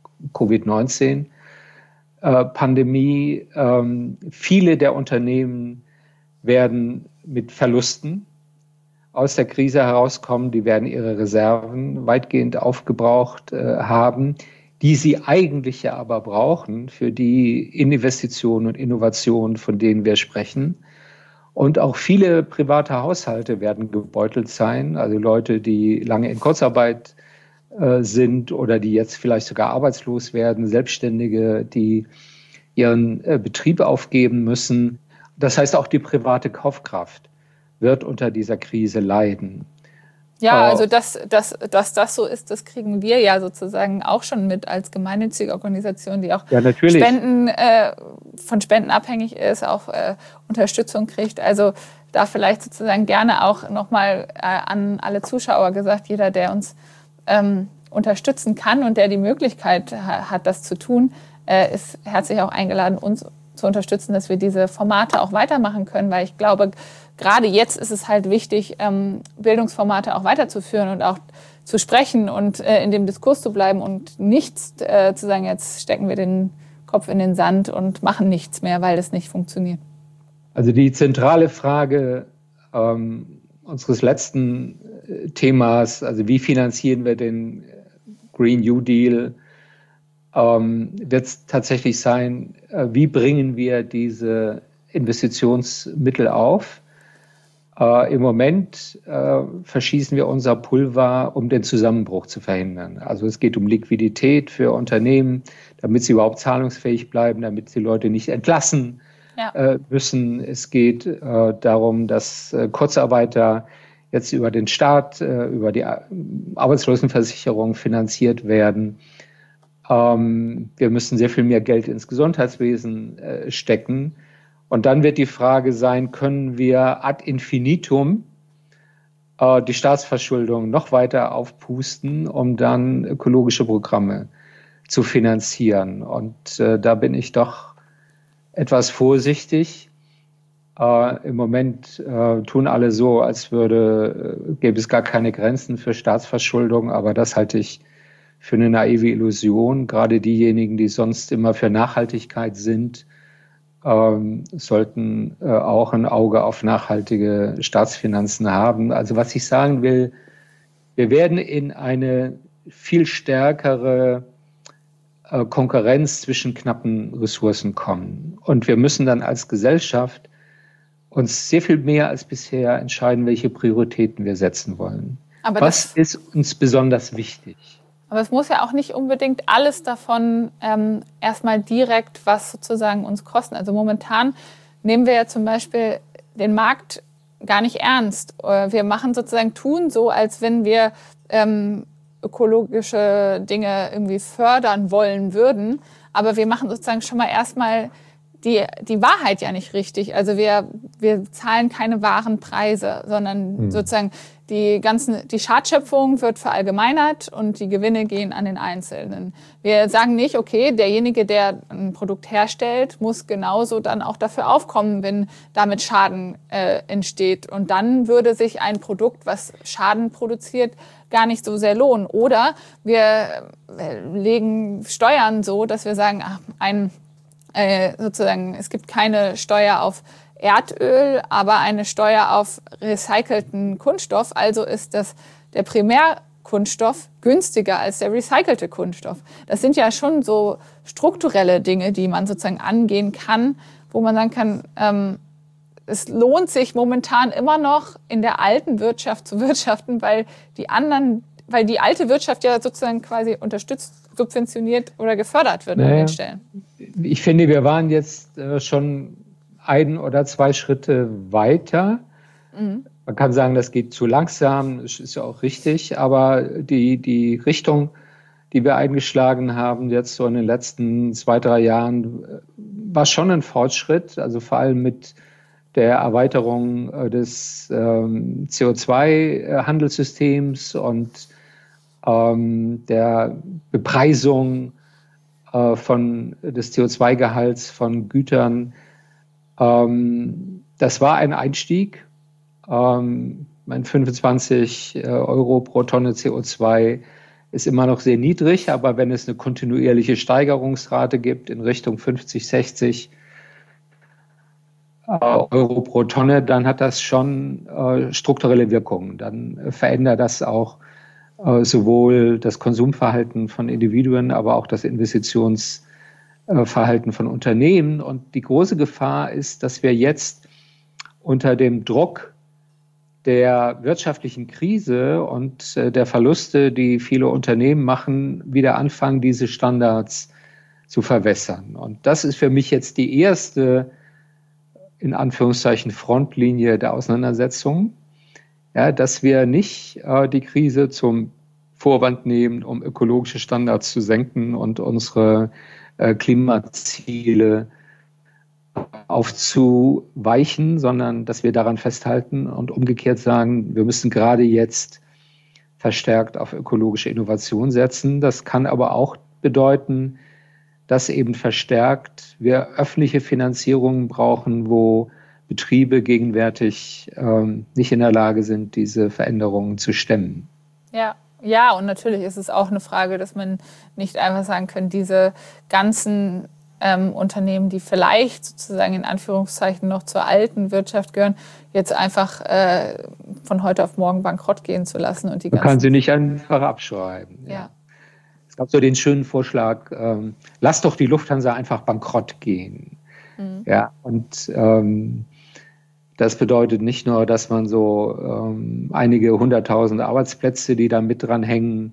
Covid-19-Pandemie. Viele der Unternehmen werden mit Verlusten aus der Krise herauskommen. Die werden ihre Reserven weitgehend aufgebraucht haben, die sie eigentlich ja aber brauchen für die Investitionen und Innovationen, von denen wir sprechen. Und auch viele private Haushalte werden gebeutelt sein, also Leute, die lange in Kurzarbeit sind oder die jetzt vielleicht sogar arbeitslos werden, Selbstständige, die ihren Betrieb aufgeben müssen. Das heißt, auch die private Kaufkraft wird unter dieser Krise leiden. Ja, also dass das so ist, das kriegen wir ja sozusagen auch schon mit als gemeinnützige Organisation, die auch Spenden, von Spenden abhängig ist, auch Unterstützung kriegt. Also da vielleicht sozusagen gerne auch nochmal an alle Zuschauer gesagt, jeder, der uns unterstützen kann und der die Möglichkeit hat, das zu tun, ist herzlich auch eingeladen, uns zu unterstützen, dass wir diese Formate auch weitermachen können, weil ich glaube, gerade jetzt ist es halt wichtig, Bildungsformate auch weiterzuführen und auch zu sprechen und in dem Diskurs zu bleiben und nichts zu sagen, jetzt stecken wir den Kopf in den Sand und machen nichts mehr, weil das nicht funktioniert. Also die zentrale Frage unseres letzten Themas, also wie finanzieren wir den Green New Deal, wird es tatsächlich sein, wie bringen wir diese Investitionsmittel auf? Im Moment verschießen wir unser Pulver, um den Zusammenbruch zu verhindern. Also es geht um Liquidität für Unternehmen, damit sie überhaupt zahlungsfähig bleiben, damit die Leute nicht entlassen müssen. Es geht darum, dass Kurzarbeiter jetzt über den Staat, über die Arbeitslosenversicherung finanziert werden. Wir müssen sehr viel mehr Geld ins Gesundheitswesen stecken. Und dann wird die Frage sein, können wir ad infinitum die Staatsverschuldung noch weiter aufpusten, um dann ökologische Programme zu finanzieren. Und da bin ich doch etwas vorsichtig. Im Moment tun alle so, als gäbe es gar keine Grenzen für Staatsverschuldung, aber das halte ich für eine naive Illusion. Gerade diejenigen, die sonst immer für Nachhaltigkeit sind, sollten auch ein Auge auf nachhaltige Staatsfinanzen haben. Also was ich sagen will, wir werden in eine viel stärkere Konkurrenz zwischen knappen Ressourcen kommen. Und wir müssen dann als Gesellschaft uns sehr viel mehr als bisher entscheiden, welche Prioritäten wir setzen wollen. Aber was ist uns besonders wichtig? Aber es muss ja auch nicht unbedingt alles davon erstmal direkt was sozusagen uns kosten. Also momentan nehmen wir ja zum Beispiel den Markt gar nicht ernst. Wir machen sozusagen, tun so, als wenn wir ökologische Dinge irgendwie fördern wollen würden. Aber wir machen sozusagen schon mal erstmal die Wahrheit ja nicht richtig. Also wir zahlen keine wahren Preise, sondern sozusagen die Schadschöpfung wird verallgemeinert und die Gewinne gehen an den Einzelnen. Wir sagen nicht, okay, derjenige, der ein Produkt herstellt, muss genauso dann auch dafür aufkommen, wenn damit Schaden entsteht. Und dann würde sich ein Produkt, was Schaden produziert, gar nicht so sehr lohnen. Oder wir legen Steuern so, dass wir sagen, sozusagen, es gibt keine Steuer auf Erdöl, aber eine Steuer auf recycelten Kunststoff. Also ist der Primärkunststoff günstiger als der recycelte Kunststoff. Das sind ja schon so strukturelle Dinge, die man sozusagen angehen kann, wo man sagen kann, es lohnt sich momentan immer noch in der alten Wirtschaft zu wirtschaften, weil die alte Wirtschaft ja sozusagen quasi unterstützt, subventioniert oder gefördert wird an den Stellen. Ich finde, wir waren jetzt schon 1 oder 2 Schritte weiter. Mhm. Man kann sagen, das geht zu langsam, das ist ja auch richtig, aber die Richtung, die wir eingeschlagen haben, jetzt so in den letzten 2, 3 Jahren, war schon ein Fortschritt, also vor allem mit der Erweiterung des CO2-Handelssystems und der Bepreisung des CO2-Gehalts von Gütern. Das war ein Einstieg. 25 Euro pro Tonne CO2 ist immer noch sehr niedrig, aber wenn es eine kontinuierliche Steigerungsrate gibt in Richtung 50, 60 Euro pro Tonne, dann hat das schon strukturelle Wirkungen. Dann verändert das auch sowohl das Konsumverhalten von Individuen, aber auch das Investitionsverhalten von Unternehmen. Und die große Gefahr ist, dass wir jetzt unter dem Druck der wirtschaftlichen Krise und der Verluste, die viele Unternehmen machen, wieder anfangen, diese Standards zu verwässern. Und das ist für mich jetzt die erste, in Anführungszeichen, Frontlinie der Auseinandersetzung. Ja, dass wir nicht die Krise zum Vorwand nehmen, um ökologische Standards zu senken und unsere Klimaziele aufzuweichen, sondern dass wir daran festhalten und umgekehrt sagen, wir müssen gerade jetzt verstärkt auf ökologische Innovation setzen. Das kann aber auch bedeuten, dass eben verstärkt wir öffentliche Finanzierungen brauchen, wo Betriebe gegenwärtig nicht in der Lage sind, diese Veränderungen zu stemmen. Ja, und natürlich ist es auch eine Frage, dass man nicht einfach sagen kann, diese ganzen Unternehmen, die vielleicht sozusagen in Anführungszeichen noch zur alten Wirtschaft gehören, jetzt einfach von heute auf morgen bankrott gehen zu lassen. Und man kann sie nicht einfach abschreiben. Ja. Es gab so den schönen Vorschlag, lass doch die Lufthansa einfach bankrott gehen. Mhm. Ja, und das bedeutet nicht nur, dass man so einige 100.000 Arbeitsplätze, die da mit dran hängen,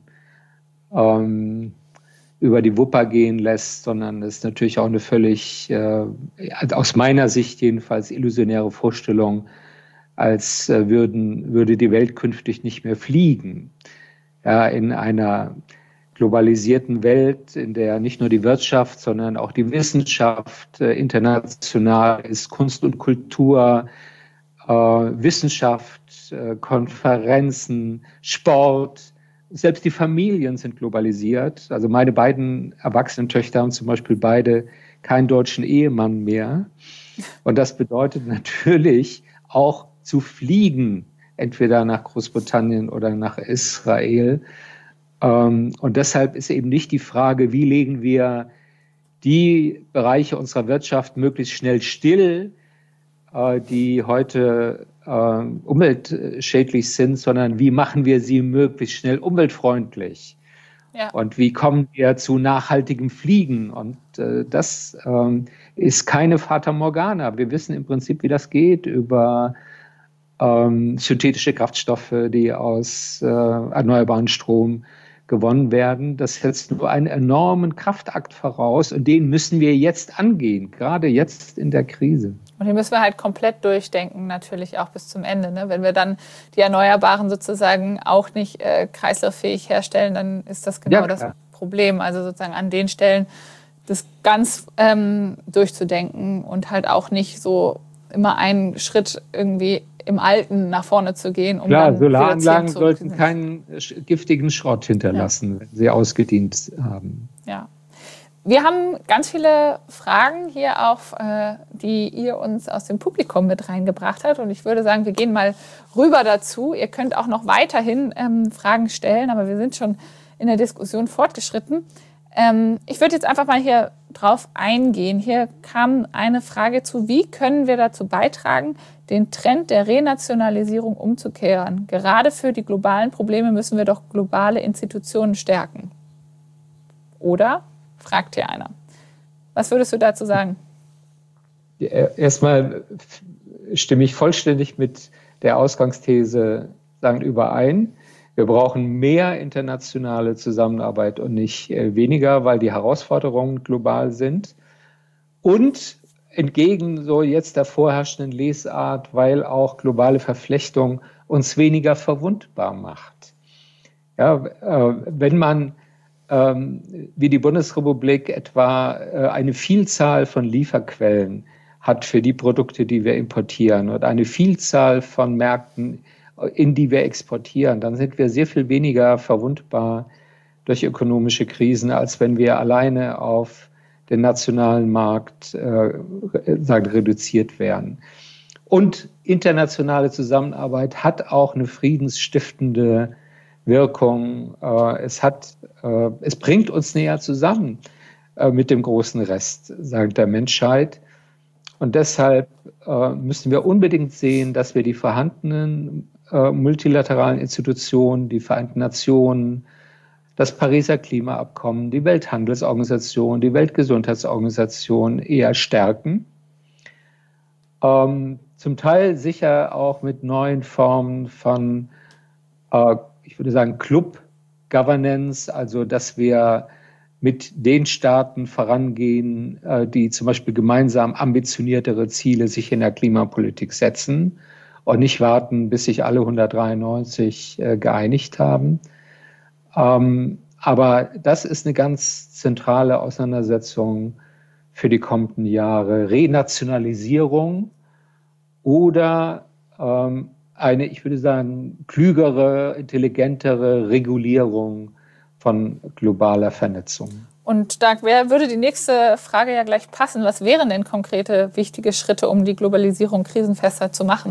über die Wupper gehen lässt, sondern es ist natürlich auch eine völlig, aus meiner Sicht jedenfalls, illusionäre Vorstellung, als würde die Welt künftig nicht mehr fliegen. Ja, in einer globalisierten Welt, in der nicht nur die Wirtschaft, sondern auch die Wissenschaft international ist, Kunst und Kultur, Wissenschaft, Konferenzen, Sport, selbst die Familien sind globalisiert. Also meine beiden erwachsenen Töchter haben zum Beispiel beide keinen deutschen Ehemann mehr. Und das bedeutet natürlich auch zu fliegen, entweder nach Großbritannien oder nach Israel. Und deshalb ist eben nicht die Frage, wie legen wir die Bereiche unserer Wirtschaft möglichst schnell still, die heute umweltschädlich sind, sondern wie machen wir sie möglichst schnell umweltfreundlich? Ja. Und wie kommen wir zu nachhaltigem Fliegen? Und das ist keine Fata Morgana. Wir wissen im Prinzip, wie das geht, über synthetische Kraftstoffe, die aus erneuerbaren Strom gewonnen werden. Das setzt nur einen enormen Kraftakt voraus und den müssen wir jetzt angehen, gerade jetzt in der Krise. Und den müssen wir halt komplett durchdenken, natürlich auch bis zum Ende. Ne? Wenn wir dann die Erneuerbaren sozusagen auch nicht kreislauffähig herstellen, dann ist das genau das Problem. Also sozusagen an den Stellen das ganz durchzudenken und halt auch nicht so immer einen Schritt irgendwie im Alten nach vorne zu gehen. Klar, Solaranlagen sollten keinen giftigen Schrott hinterlassen, wenn sie ausgedient haben. Ja. Wir haben ganz viele Fragen hier auch, die ihr uns aus dem Publikum mit reingebracht habt. Und ich würde sagen, wir gehen mal rüber dazu. Ihr könnt auch noch weiterhin Fragen stellen, aber wir sind schon in der Diskussion fortgeschritten. Ich würde jetzt einfach mal hier drauf eingehen. Hier kam eine Frage zu, wie können wir dazu beitragen, den Trend der Renationalisierung umzukehren? Gerade für die globalen Probleme müssen wir doch globale Institutionen stärken. Oder? Fragt hier einer. Was würdest du dazu sagen? Erstmal stimme ich vollständig mit der Ausgangsthese überein. Wir brauchen mehr internationale Zusammenarbeit und nicht weniger, weil die Herausforderungen global sind. Und entgegen so jetzt der vorherrschenden Lesart, weil auch globale Verflechtung uns weniger verwundbar macht. Ja, wenn man wie die Bundesrepublik etwa eine Vielzahl von Lieferquellen hat für die Produkte, die wir importieren und eine Vielzahl von Märkten, in die wir exportieren, dann sind wir sehr viel weniger verwundbar durch ökonomische Krisen, als wenn wir alleine auf den nationalen Markt reduziert werden. Und internationale Zusammenarbeit hat auch eine friedensstiftende Wirkung. Es bringt uns näher zusammen mit dem großen Rest, der Menschheit. Und deshalb müssen wir unbedingt sehen, dass wir die vorhandenen multilateralen Institutionen, die Vereinten Nationen, das Pariser Klimaabkommen, die Welthandelsorganisation, die Weltgesundheitsorganisation eher stärken. Zum Teil sicher auch mit neuen Formen von ich würde sagen, Club-Governance, also dass wir mit den Staaten vorangehen, die zum Beispiel gemeinsam ambitioniertere Ziele sich in der Klimapolitik setzen und nicht warten, bis sich alle 193 geeinigt haben. Aber das ist eine ganz zentrale Auseinandersetzung für die kommenden Jahre. Renationalisierung oder eine, ich würde sagen, klügere, intelligentere Regulierung von globaler Vernetzung. Und da würde die nächste Frage ja gleich passen. Was wären denn konkrete wichtige Schritte, um die Globalisierung krisenfester zu machen?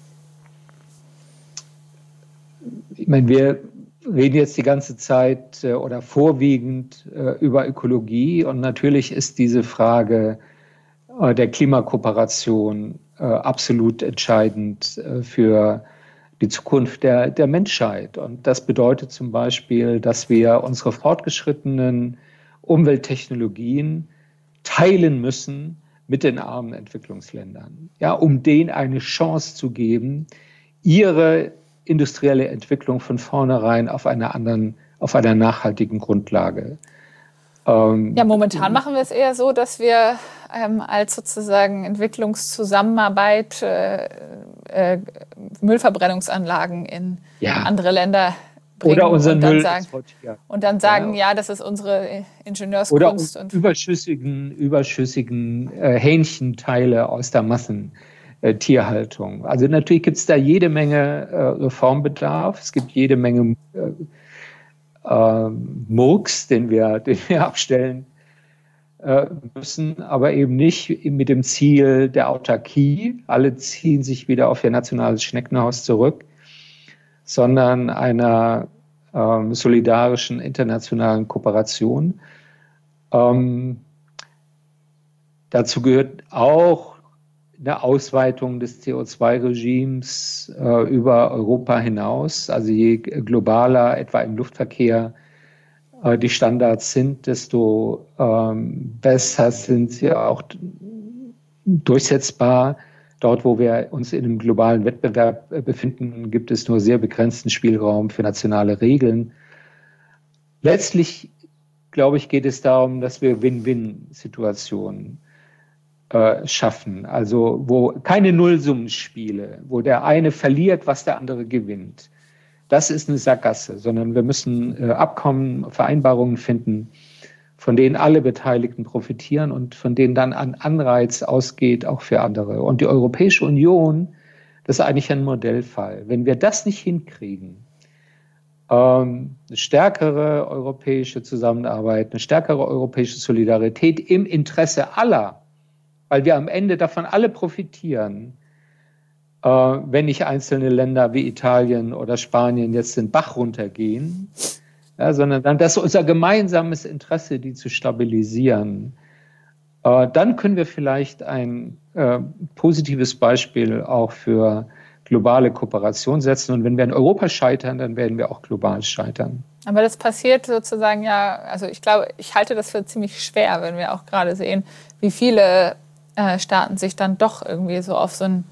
Ich meine, wir reden jetzt die ganze Zeit oder vorwiegend über Ökologie. Und natürlich ist diese Frage der Klimakooperation absolut entscheidend für die Zukunft der Menschheit. Und das bedeutet zum Beispiel, dass wir unsere fortgeschrittenen Umwelttechnologien teilen müssen mit den armen Entwicklungsländern, ja, um denen eine Chance zu geben, ihre industrielle Entwicklung von vornherein auf einer nachhaltigen Grundlage. Ja, momentan machen wir es eher so, dass wir als sozusagen Entwicklungszusammenarbeit Müllverbrennungsanlagen in andere Länder bringen oder unseren Müll exportieren. Und dann sagen, ja, das ist unsere Ingenieurskunst. Oder überschüssigen Hähnchenteile aus der Massentierhaltung. Also natürlich gibt es da jede Menge Reformbedarf. Es gibt jede Menge Murks, den wir abstellen müssen, aber eben nicht mit dem Ziel der Autarkie. Alle ziehen sich wieder auf ihr nationales Schneckenhaus zurück, sondern einer solidarischen internationalen Kooperation. Dazu gehört auch eine Ausweitung des CO2-Regimes über Europa hinaus. Also je globaler, etwa im Luftverkehr, die Standards sind, desto besser sind sie auch durchsetzbar. Dort, wo wir uns in einem globalen Wettbewerb befinden, gibt es nur sehr begrenzten Spielraum für nationale Regeln. Letztlich, glaube ich, geht es darum, dass wir Win-Win-Situationen schaffen. Also wo keine Nullsummenspiele, wo der eine verliert, was der andere gewinnt. Das ist eine Sackgasse, sondern wir müssen Abkommen, Vereinbarungen finden, von denen alle Beteiligten profitieren und von denen dann ein Anreiz ausgeht, auch für andere. Und die Europäische Union Das ist eigentlich ein Modellfall. Wenn wir das nicht hinkriegen, eine stärkere europäische Zusammenarbeit, eine stärkere europäische Solidarität im Interesse aller, weil wir am Ende davon alle profitieren, wenn nicht einzelne Länder wie Italien oder Spanien jetzt den Bach runtergehen, ja, sondern dann, das ist unser gemeinsames Interesse, die zu stabilisieren. Dann können wir vielleicht ein positives Beispiel auch für globale Kooperation setzen. Und wenn wir in Europa scheitern, dann werden wir auch global scheitern. Aber das passiert sozusagen ja, also ich glaube, ich halte das für ziemlich schwer, wenn wir auch gerade sehen, wie viele Staaten sich dann doch irgendwie so auf so ein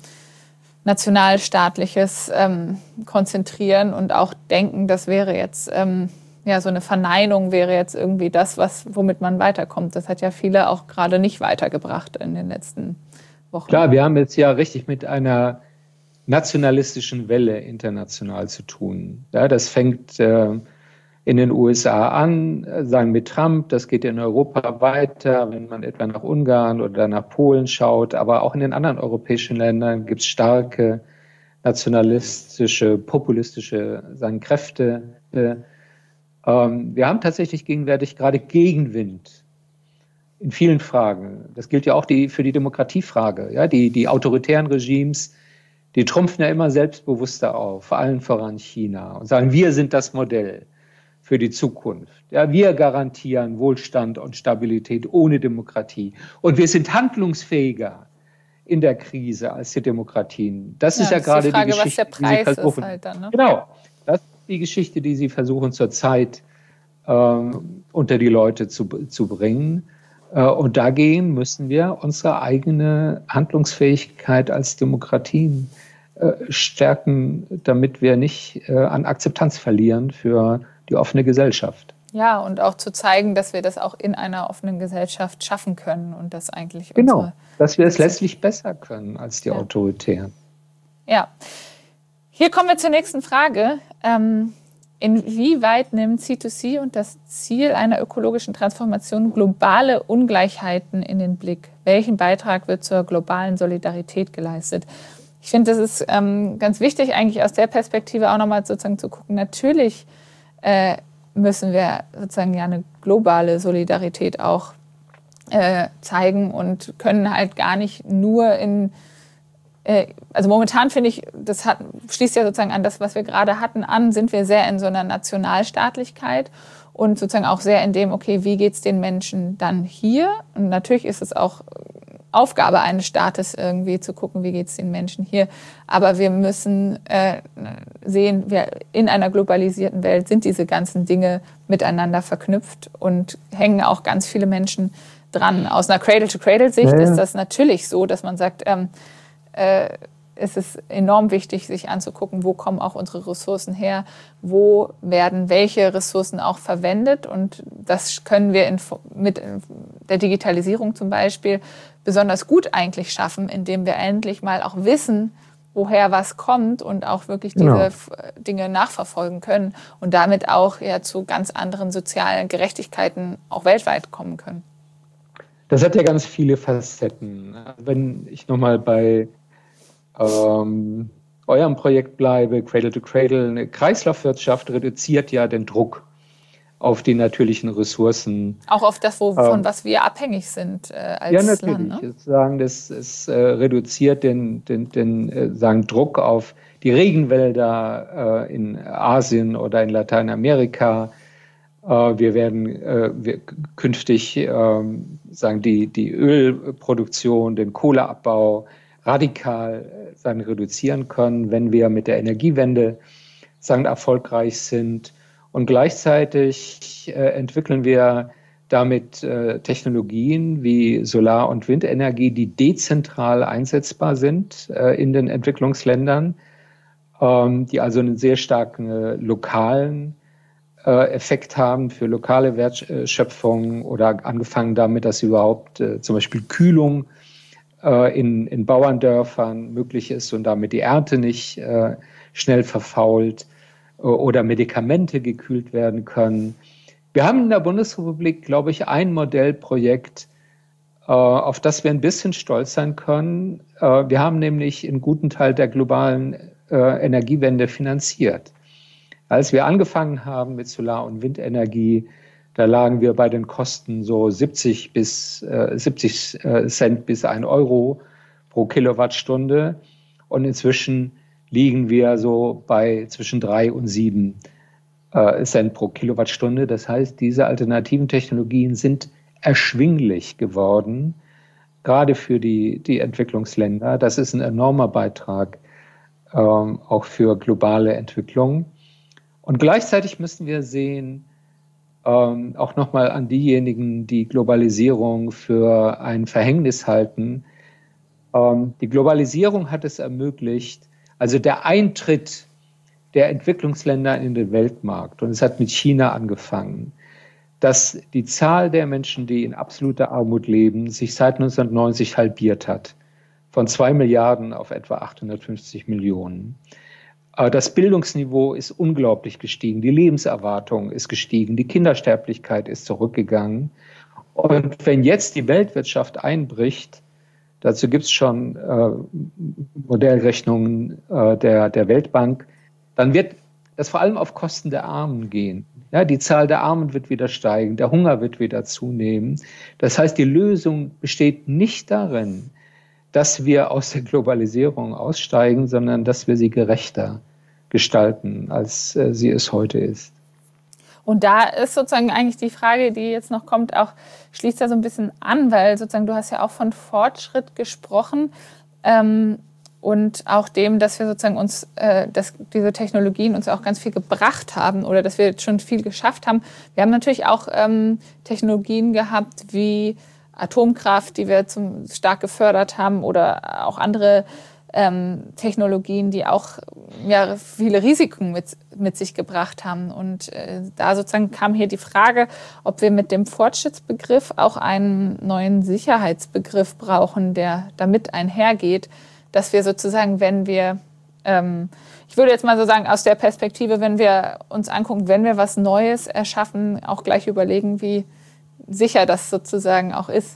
nationalstaatliches konzentrieren und auch denken, das wäre jetzt, ja, so eine Verneinung wäre jetzt irgendwie das, womit man weiterkommt. Das hat ja viele auch gerade nicht weitergebracht in den letzten Wochen. Klar, wir haben jetzt ja richtig mit einer nationalistischen Welle international zu tun. Ja, das fängt in den USA an, sagen mit Trump, das geht in Europa weiter, wenn man etwa nach Ungarn oder nach Polen schaut, aber auch in den anderen europäischen Ländern gibt es starke nationalistische, populistische Kräfte. Wir haben tatsächlich gegenwärtig gerade Gegenwind in vielen Fragen. Das gilt ja auch für die Demokratiefrage. Ja? Die autoritären Regimes, die trumpfen ja immer selbstbewusster auf, vor allem voran China, und sagen, wir sind das Modell für die Zukunft. Ja, wir garantieren Wohlstand und Stabilität ohne Demokratie. Und wir sind handlungsfähiger in der Krise als die Demokratien. Das ist ja gerade die Frage, die Geschichte, was der Preis die sie versuchen. Ist halt dann, ne? Genau, das ist die Geschichte, die sie versuchen zurzeit unter die Leute zu bringen. Und dagegen müssen wir unsere eigene Handlungsfähigkeit als Demokratien stärken, damit wir nicht an Akzeptanz verlieren für die offene Gesellschaft. Ja, und auch zu zeigen, dass wir das auch in einer offenen Gesellschaft schaffen können und das eigentlich genau, dass wir es letztlich besser können als die Autoritären. Ja, hier kommen wir zur nächsten Frage. Inwieweit nimmt C2C und das Ziel einer ökologischen Transformation globale Ungleichheiten in den Blick? Welchen Beitrag wird zur globalen Solidarität geleistet? Ich finde, das ist ganz wichtig, eigentlich aus der Perspektive auch nochmal sozusagen zu gucken. Natürlich müssen wir sozusagen ja eine globale Solidarität auch zeigen und können halt gar nicht nur also momentan finde ich, das schließt ja sozusagen an das, was wir gerade hatten, sind wir sehr in so einer Nationalstaatlichkeit und sozusagen auch sehr in dem, okay, wie geht es den Menschen dann hier? Und natürlich ist es auch Aufgabe eines Staates irgendwie zu gucken, wie geht es den Menschen hier. Aber wir müssen sehen, in einer globalisierten Welt sind diese ganzen Dinge miteinander verknüpft und hängen auch ganz viele Menschen dran. Aus einer Cradle-to-Cradle-Sicht ist das natürlich so, dass man sagt, es ist enorm wichtig, sich anzugucken, wo kommen auch unsere Ressourcen her, wo werden welche Ressourcen auch verwendet. Und das können wir mit der Digitalisierung zum Beispiel besonders gut eigentlich schaffen, indem wir endlich mal auch wissen, woher was kommt und auch wirklich diese Dinge nachverfolgen können und damit auch ja zu ganz anderen sozialen Gerechtigkeiten auch weltweit kommen können. Das hat ja ganz viele Facetten. Wenn ich nochmal bei eurem Projekt bleibe, Cradle to Cradle, eine Kreislaufwirtschaft reduziert ja den Druck auf die natürlichen Ressourcen. Auch auf das, von was wir abhängig sind als ja, natürlich. Land. Ne? Sagen, es reduziert den Druck auf die Regenwälder in Asien oder in Lateinamerika. Wir werden künftig die Ölproduktion, den Kohleabbau radikal reduzieren können, wenn wir mit der Energiewende erfolgreich sind. Und gleichzeitig entwickeln wir damit Technologien wie Solar- und Windenergie, die dezentral einsetzbar sind in den Entwicklungsländern, die also einen sehr starken lokalen Effekt haben für lokale Wertschöpfung oder angefangen damit, dass überhaupt zum Beispiel Kühlung in Bauerndörfern möglich ist und damit die Ernte nicht schnell verfault oder Medikamente gekühlt werden können. Wir haben in der Bundesrepublik, glaube ich, ein Modellprojekt, auf das wir ein bisschen stolz sein können. Wir haben nämlich einen guten Teil der globalen Energiewende finanziert. Als wir angefangen haben mit Solar- und Windenergie, da lagen wir bei den Kosten so 70 Cent bis 1 Euro pro Kilowattstunde. Und inzwischen liegen wir so bei zwischen 3 und 7 Cent pro Kilowattstunde. Das heißt, diese alternativen Technologien sind erschwinglich geworden, gerade für die Entwicklungsländer. Das ist ein enormer Beitrag auch für globale Entwicklung. Und gleichzeitig müssen wir sehen, auch nochmal an diejenigen, die Globalisierung für ein Verhängnis halten. Die Globalisierung hat es ermöglicht, also der Eintritt der Entwicklungsländer in den Weltmarkt, und es hat mit China angefangen, dass die Zahl der Menschen, die in absoluter Armut leben, sich seit 1990 halbiert hat. Von 2 Milliarden auf etwa 850 Millionen. Das Bildungsniveau ist unglaublich gestiegen, die Lebenserwartung ist gestiegen, die Kindersterblichkeit ist zurückgegangen. Und wenn jetzt die Weltwirtschaft einbricht, dazu gibt es schon Modellrechnungen der Weltbank, dann wird das vor allem auf Kosten der Armen gehen. Ja, die Zahl der Armen wird wieder steigen, der Hunger wird wieder zunehmen. Das heißt, die Lösung besteht nicht darin, dass wir aus der Globalisierung aussteigen, sondern dass wir sie gerechter gestalten, als sie es heute ist. Und da ist sozusagen eigentlich die Frage, die jetzt noch kommt, auch schließt da so ein bisschen an, weil sozusagen du hast ja auch von Fortschritt gesprochen und auch dem, dass wir sozusagen uns, dass diese Technologien uns auch ganz viel gebracht haben oder dass wir jetzt schon viel geschafft haben. Wir haben natürlich auch Technologien gehabt wie Atomkraft, die wir stark gefördert haben, oder auch andere Technologien, die auch viele Risiken mit sich gebracht haben. Und da sozusagen kam hier die Frage, ob wir mit dem Fortschrittsbegriff auch einen neuen Sicherheitsbegriff brauchen, der damit einhergeht, dass wir sozusagen, wenn wir, ich würde jetzt mal so sagen, aus der Perspektive, wenn wir uns angucken, wenn wir was Neues erschaffen, auch gleich überlegen, wie sicher das sozusagen auch ist.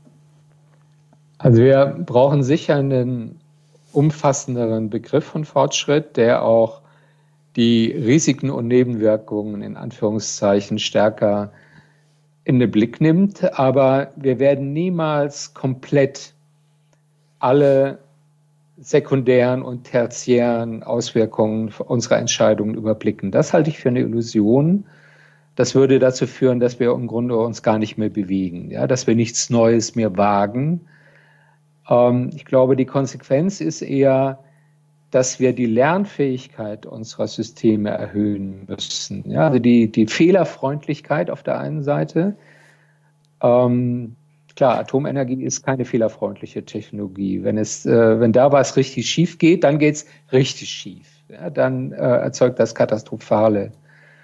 Also wir brauchen sicher einen umfassenderen Begriff von Fortschritt, der auch die Risiken und Nebenwirkungen in Anführungszeichen stärker in den Blick nimmt. Aber wir werden niemals komplett alle sekundären und tertiären Auswirkungen unserer Entscheidungen überblicken. Das halte ich für eine Illusion. Das würde dazu führen, dass wir im Grunde uns gar nicht mehr bewegen, ja, dass wir nichts Neues mehr wagen. Ich glaube, die Konsequenz ist eher, dass wir die Lernfähigkeit unserer Systeme erhöhen müssen. Ja, also die Fehlerfreundlichkeit auf der einen Seite. Klar, Atomenergie ist keine fehlerfreundliche Technologie. Wenn da was richtig schief geht, dann geht es richtig schief. Ja, dann erzeugt das katastrophale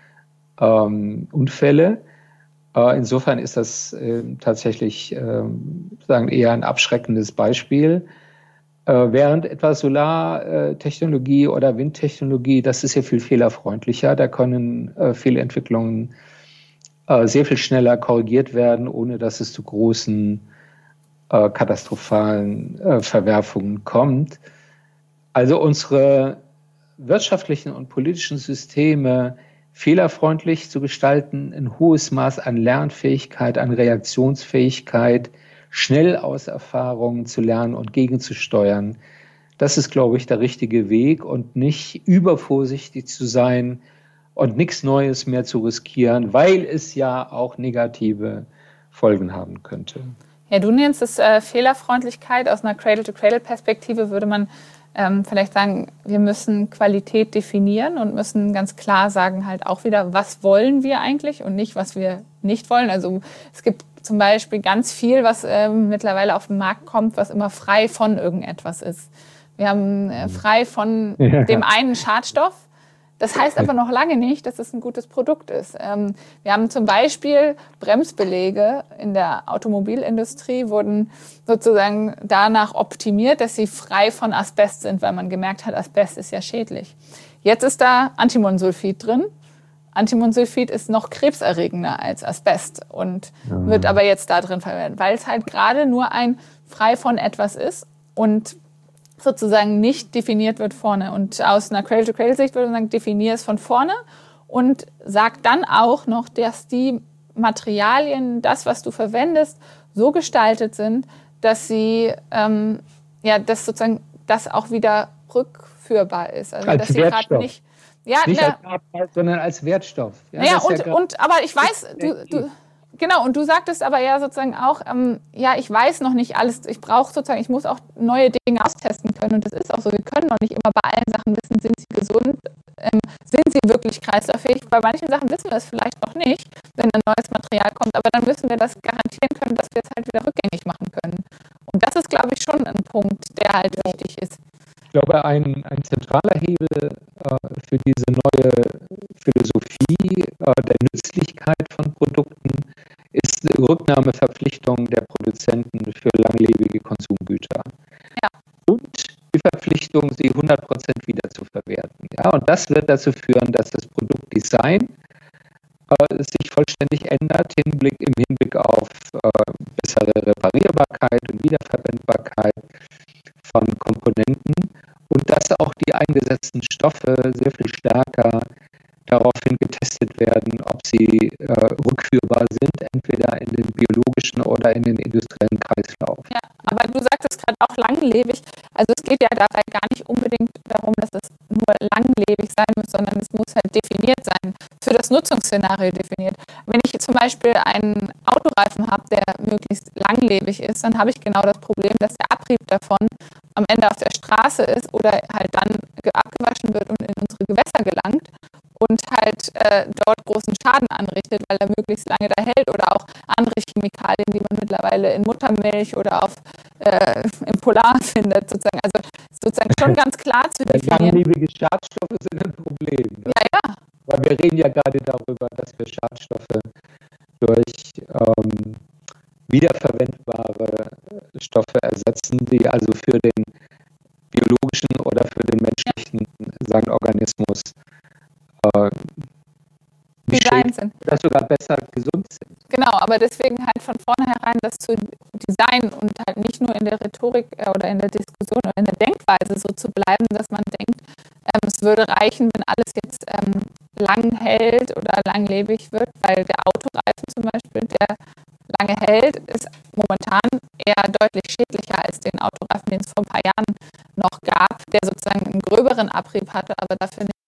Unfälle. Insofern ist das tatsächlich eher ein abschreckendes Beispiel. Während etwa Solartechnologie oder Windtechnologie, das ist ja viel fehlerfreundlicher. Da können viele Entwicklungen sehr viel schneller korrigiert werden, ohne dass es zu großen katastrophalen Verwerfungen kommt. Also unsere wirtschaftlichen und politischen Systeme fehlerfreundlich zu gestalten, ein hohes Maß an Lernfähigkeit, an Reaktionsfähigkeit, schnell aus Erfahrungen zu lernen und gegenzusteuern. Das ist, glaube ich, der richtige Weg, und nicht übervorsichtig zu sein und nichts Neues mehr zu riskieren, weil es ja auch negative Folgen haben könnte. Ja, du nennst es Fehlerfreundlichkeit. Aus einer Cradle-to-Cradle-Perspektive würde man vielleicht sagen, wir müssen Qualität definieren und müssen ganz klar sagen, halt auch wieder, was wollen wir eigentlich und nicht, was wir nicht wollen. Also es gibt zum Beispiel ganz viel, was mittlerweile auf den Markt kommt, was immer frei von irgendetwas ist. Wir haben frei von dem einen Schadstoff. Das heißt aber noch lange nicht, dass es ein gutes Produkt ist. Wir haben zum Beispiel Bremsbeläge in der Automobilindustrie, wurden sozusagen danach optimiert, dass sie frei von Asbest sind, weil man gemerkt hat, Asbest ist ja schädlich. Jetzt ist da Antimonsulfid drin. Antimonsulfid ist noch krebserregender als Asbest und wird aber jetzt da drin verwendet, weil es halt gerade nur ein frei von etwas ist und sozusagen nicht definiert wird vorne. Und aus einer Cradle-to-Cradle-Sicht würde man sagen, definiere es von vorne und sag dann auch noch, dass die Materialien, das, was du verwendest, so gestaltet sind, dass sie, dass sozusagen das auch wieder rückführbar ist. Also, als dass sie Wertstoff. Nicht als Abfall, sondern als Wertstoff. Ja, aber ich weiß, genau, und du sagtest aber ja sozusagen auch, ich weiß noch nicht alles, ich muss auch neue Dinge austesten können und das ist auch so, wir können noch nicht immer bei allen Sachen wissen, sind sie gesund, sind sie wirklich kreislauffähig. Bei manchen Sachen wissen wir es vielleicht noch nicht, wenn ein neues Material kommt, aber dann müssen wir das garantieren können, dass wir es halt wieder rückgängig machen können. Und das ist, glaube ich, schon ein Punkt, der halt wichtig ist. Ich glaube, ein zentraler Hebel für diese neue Philosophie der Nützlichkeit von Produkten ist die Rücknahmeverpflichtung der Produzenten für langlebige Konsumgüter. Ja. Und die Verpflichtung, sie 100% wieder zu verwerten. Ja? Und das wird dazu führen, dass das Produktdesign sich vollständig ändert im Hinblick auf bessere Reparierbarkeit und Wiederverwendbarkeit von Komponenten und dass auch die eingesetzten Stoffe sehr viel stärker daraufhin getestet werden, ob sie rückführbar sind, entweder in den biologischen oder in den industriellen Kreislauf. Ja, aber du sagtest gerade auch langlebig. Also es geht ja dabei gar nicht unbedingt darum, dass es nur langlebig sein muss, sondern es muss halt definiert sein, für das Nutzungsszenario definiert. Wenn ich zum Beispiel einen Autoreifen habe, der möglichst langlebig ist, dann habe ich genau das Problem, dass der Abrieb davon am Ende auf der Straße ist oder halt dann abgewaschen wird und in unsere Gewässer gelangt und halt dort großen Schaden anrichtet, weil er möglichst lange da hält oder auch andere Chemikalien, die man mittlerweile in Muttermilch oder im Polar findet. Sozusagen. Also sozusagen schon ganz klar zu definieren. Langlebige Schadstoffe sind ein Problem. Ne? Ja. Weil wir reden ja gerade darüber, dass wir Schadstoffe durch wiederverwendbare Stoffe ersetzen, die also für den biologischen oder für den menschlichen Organismus Design sind. Oder sogar besser gesund sind. Genau, aber deswegen halt von vornherein das zu designen und halt nicht nur in der Rhetorik oder in der Diskussion oder in der Denkweise so zu bleiben, dass man denkt, es würde reichen, wenn alles jetzt lang hält oder langlebig wird, weil der Autoreifen zum Beispiel, der lange hält, ist momentan eher deutlich schädlicher als den Autoreifen, den es vor ein paar Jahren noch gab, der sozusagen einen gröberen Abrieb hatte, aber dafür nicht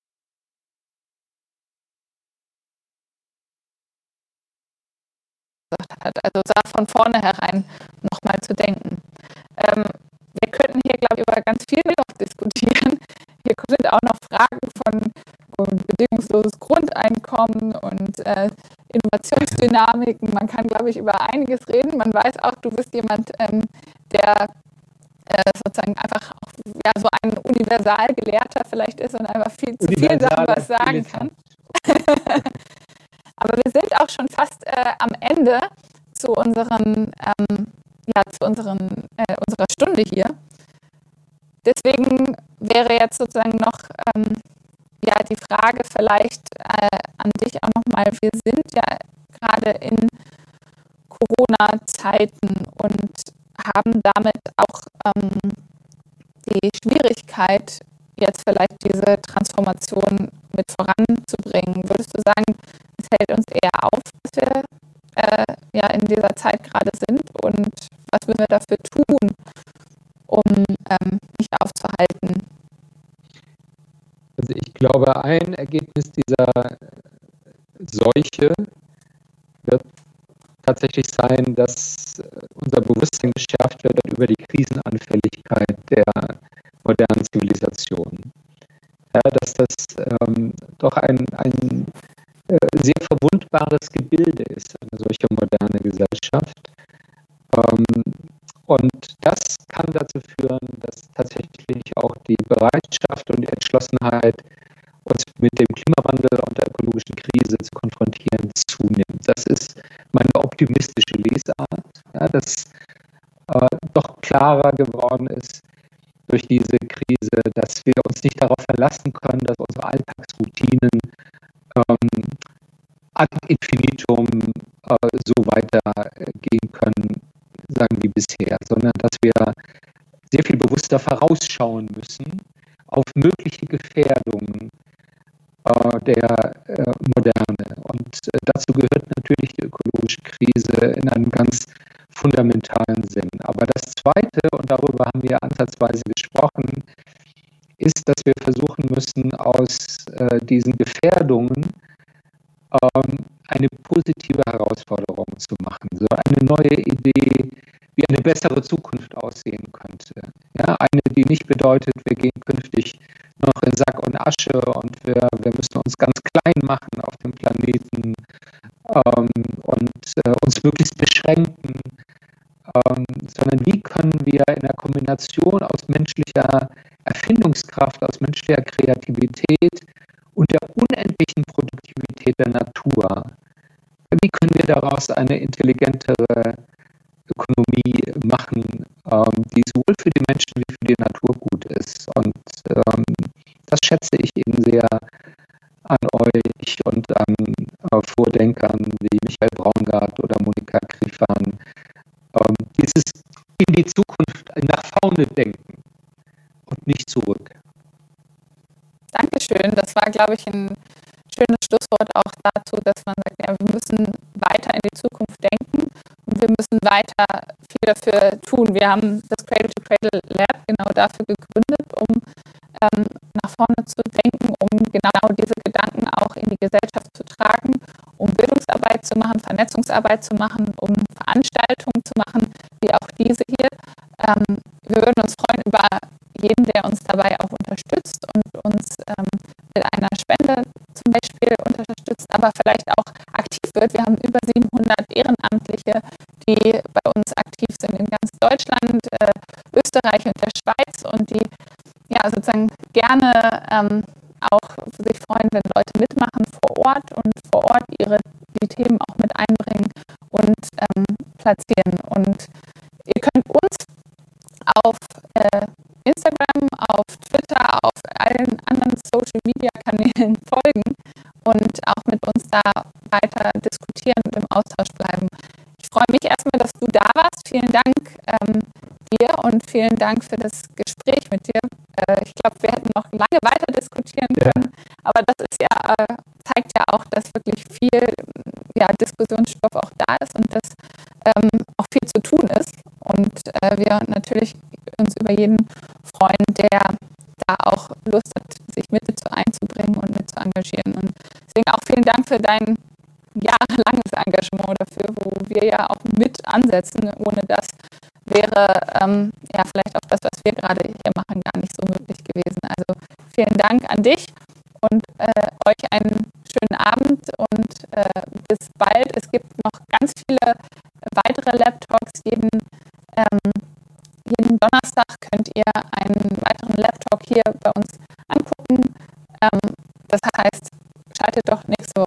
hat. Also da von vornherein nochmal zu denken. Wir könnten hier, glaube ich, über ganz viel noch diskutieren. Hier sind auch noch Fragen von bedingungsloses Grundeinkommen und Innovationsdynamiken. Man kann, glaube ich, über einiges reden. Man weiß auch, du bist jemand, der sozusagen einfach auch, so ein Universalgelehrter vielleicht ist und einfach viel zu viel Sachen was sagen kann. Aber wir sind auch schon fast am Ende zu unserer Stunde hier. Deswegen wäre jetzt sozusagen noch die Frage vielleicht an dich auch nochmal. Wir sind ja gerade in Corona-Zeiten und haben damit auch die Schwierigkeit, jetzt vielleicht diese Transformation mit voranzubringen. Würdest du sagen, es hält uns eher auf, dass wir in dieser Zeit gerade sind und was müssen wir dafür tun, um nicht aufzuhalten? Also ich glaube, ein Ergebnis dieser Seuche wird tatsächlich sein, dass unser Bewusstsein geschärft wird über die Krisenanfälligkeit der modernen Zivilisation. Ja, dass das doch ein sehr verwundbares Gebilde ist, eine solche moderne Gesellschaft. Und das kann dazu führen, dass tatsächlich auch die Bereitschaft und die Entschlossenheit, uns mit dem Klimawandel und der ökologischen Krise zu konfrontieren, zunimmt. Das ist meine optimistische Lesart, dass doch klarer geworden ist durch diese Krise, dass wir uns nicht darauf verlassen können, dass unsere Alltagsroutinen ad infinitum so weitergehen können, sagen wie bisher, sondern dass wir sehr viel bewusster vorausschauen müssen auf mögliche Gefährdungen der Moderne. Und dazu gehört natürlich die ökologische Krise in einem ganz fundamentalen Sinn. Aber das Zweite, und darüber haben wir ansatzweise gesprochen, ist, dass wir versuchen müssen, aus diesen Gefährdungen eine positive Herausforderung zu machen, so eine neue Idee, wie eine bessere Zukunft aussehen könnte. Ja, eine, die nicht bedeutet, wir gehen künftig noch in Sack und Asche und wir müssen uns ganz klein machen auf dem Planeten und uns möglichst beschränken, sondern wie können wir in der Kombination aus menschlicher Erfindungskraft, aus menschlicher Kreativität und der unendlichen Produktivität der Natur, wie können wir daraus eine intelligentere Ökonomie machen, die sowohl für die Menschen wie für die Natur gut ist. Und das schätze ich eben sehr an euch und an Vordenkern wie Michael Braungart oder Monika Griffan. Dieses in die Zukunft, nach vorne denken und nicht zurück. Dankeschön. Das war, glaube ich, ein schönes Schlusswort auch dazu, dass man sagt, ja, wir müssen weiter in die Zukunft denken und wir müssen weiter viel dafür tun. Wir haben das Cradle-to-Cradle Lab genau dafür gegründet, um nach vorne zu denken, um genau diese Gedanken auch in die Gesellschaft zu tragen, um Bildungsarbeit zu machen, Vernetzungsarbeit zu machen, um Veranstaltungen zu machen, wie auch diese hier. Wir würden uns freuen über jeden, der uns dabei auch unterstützt und uns mit einer Spende zum Beispiel unterstützt, aber vielleicht auch aktiv wird. Wir haben über 700 Ehrenamtliche, die bei uns aktiv sind in ganz Deutschland, Österreich und der Schweiz und die ja sozusagen gerne auch sich freuen, wenn Leute mitmachen vor Ort und vor Ort die Themen auch mit einbringen und platzieren. Und ihr könnt uns auf Instagram, auf Twitter, auf allen anderen Social-Media-Kanälen folgen und auch mit uns da weiter diskutieren und im Austausch bleiben. Ich freue mich erstmal, dass du da warst. Vielen Dank dir und vielen Dank für das Gespräch mit dir. Ich glaube, wir hätten noch lange weiter diskutieren können, aber das ist ja, zeigt ja auch, dass wirklich viel Diskussionsstoff auch da ist und dass auch viel zu tun ist und wir natürlich uns über jeden freuen, der da auch Lust hat, sich mit einzubringen und mit zu engagieren. Und deswegen auch vielen Dank für dein jahrelanges Engagement dafür, wo wir ja auch mit ansetzen. Ohne das wäre vielleicht auch das, was wir gerade hier machen, gar nicht so möglich gewesen. Also vielen Dank an dich und euch einen schönen Abend und bis bald. Es gibt noch ganz viele weitere Lab-Talks. Jeden Donnerstag könnt ihr einen weiteren Lab-Talk hier bei uns angucken. Das heißt, schaltet doch nächste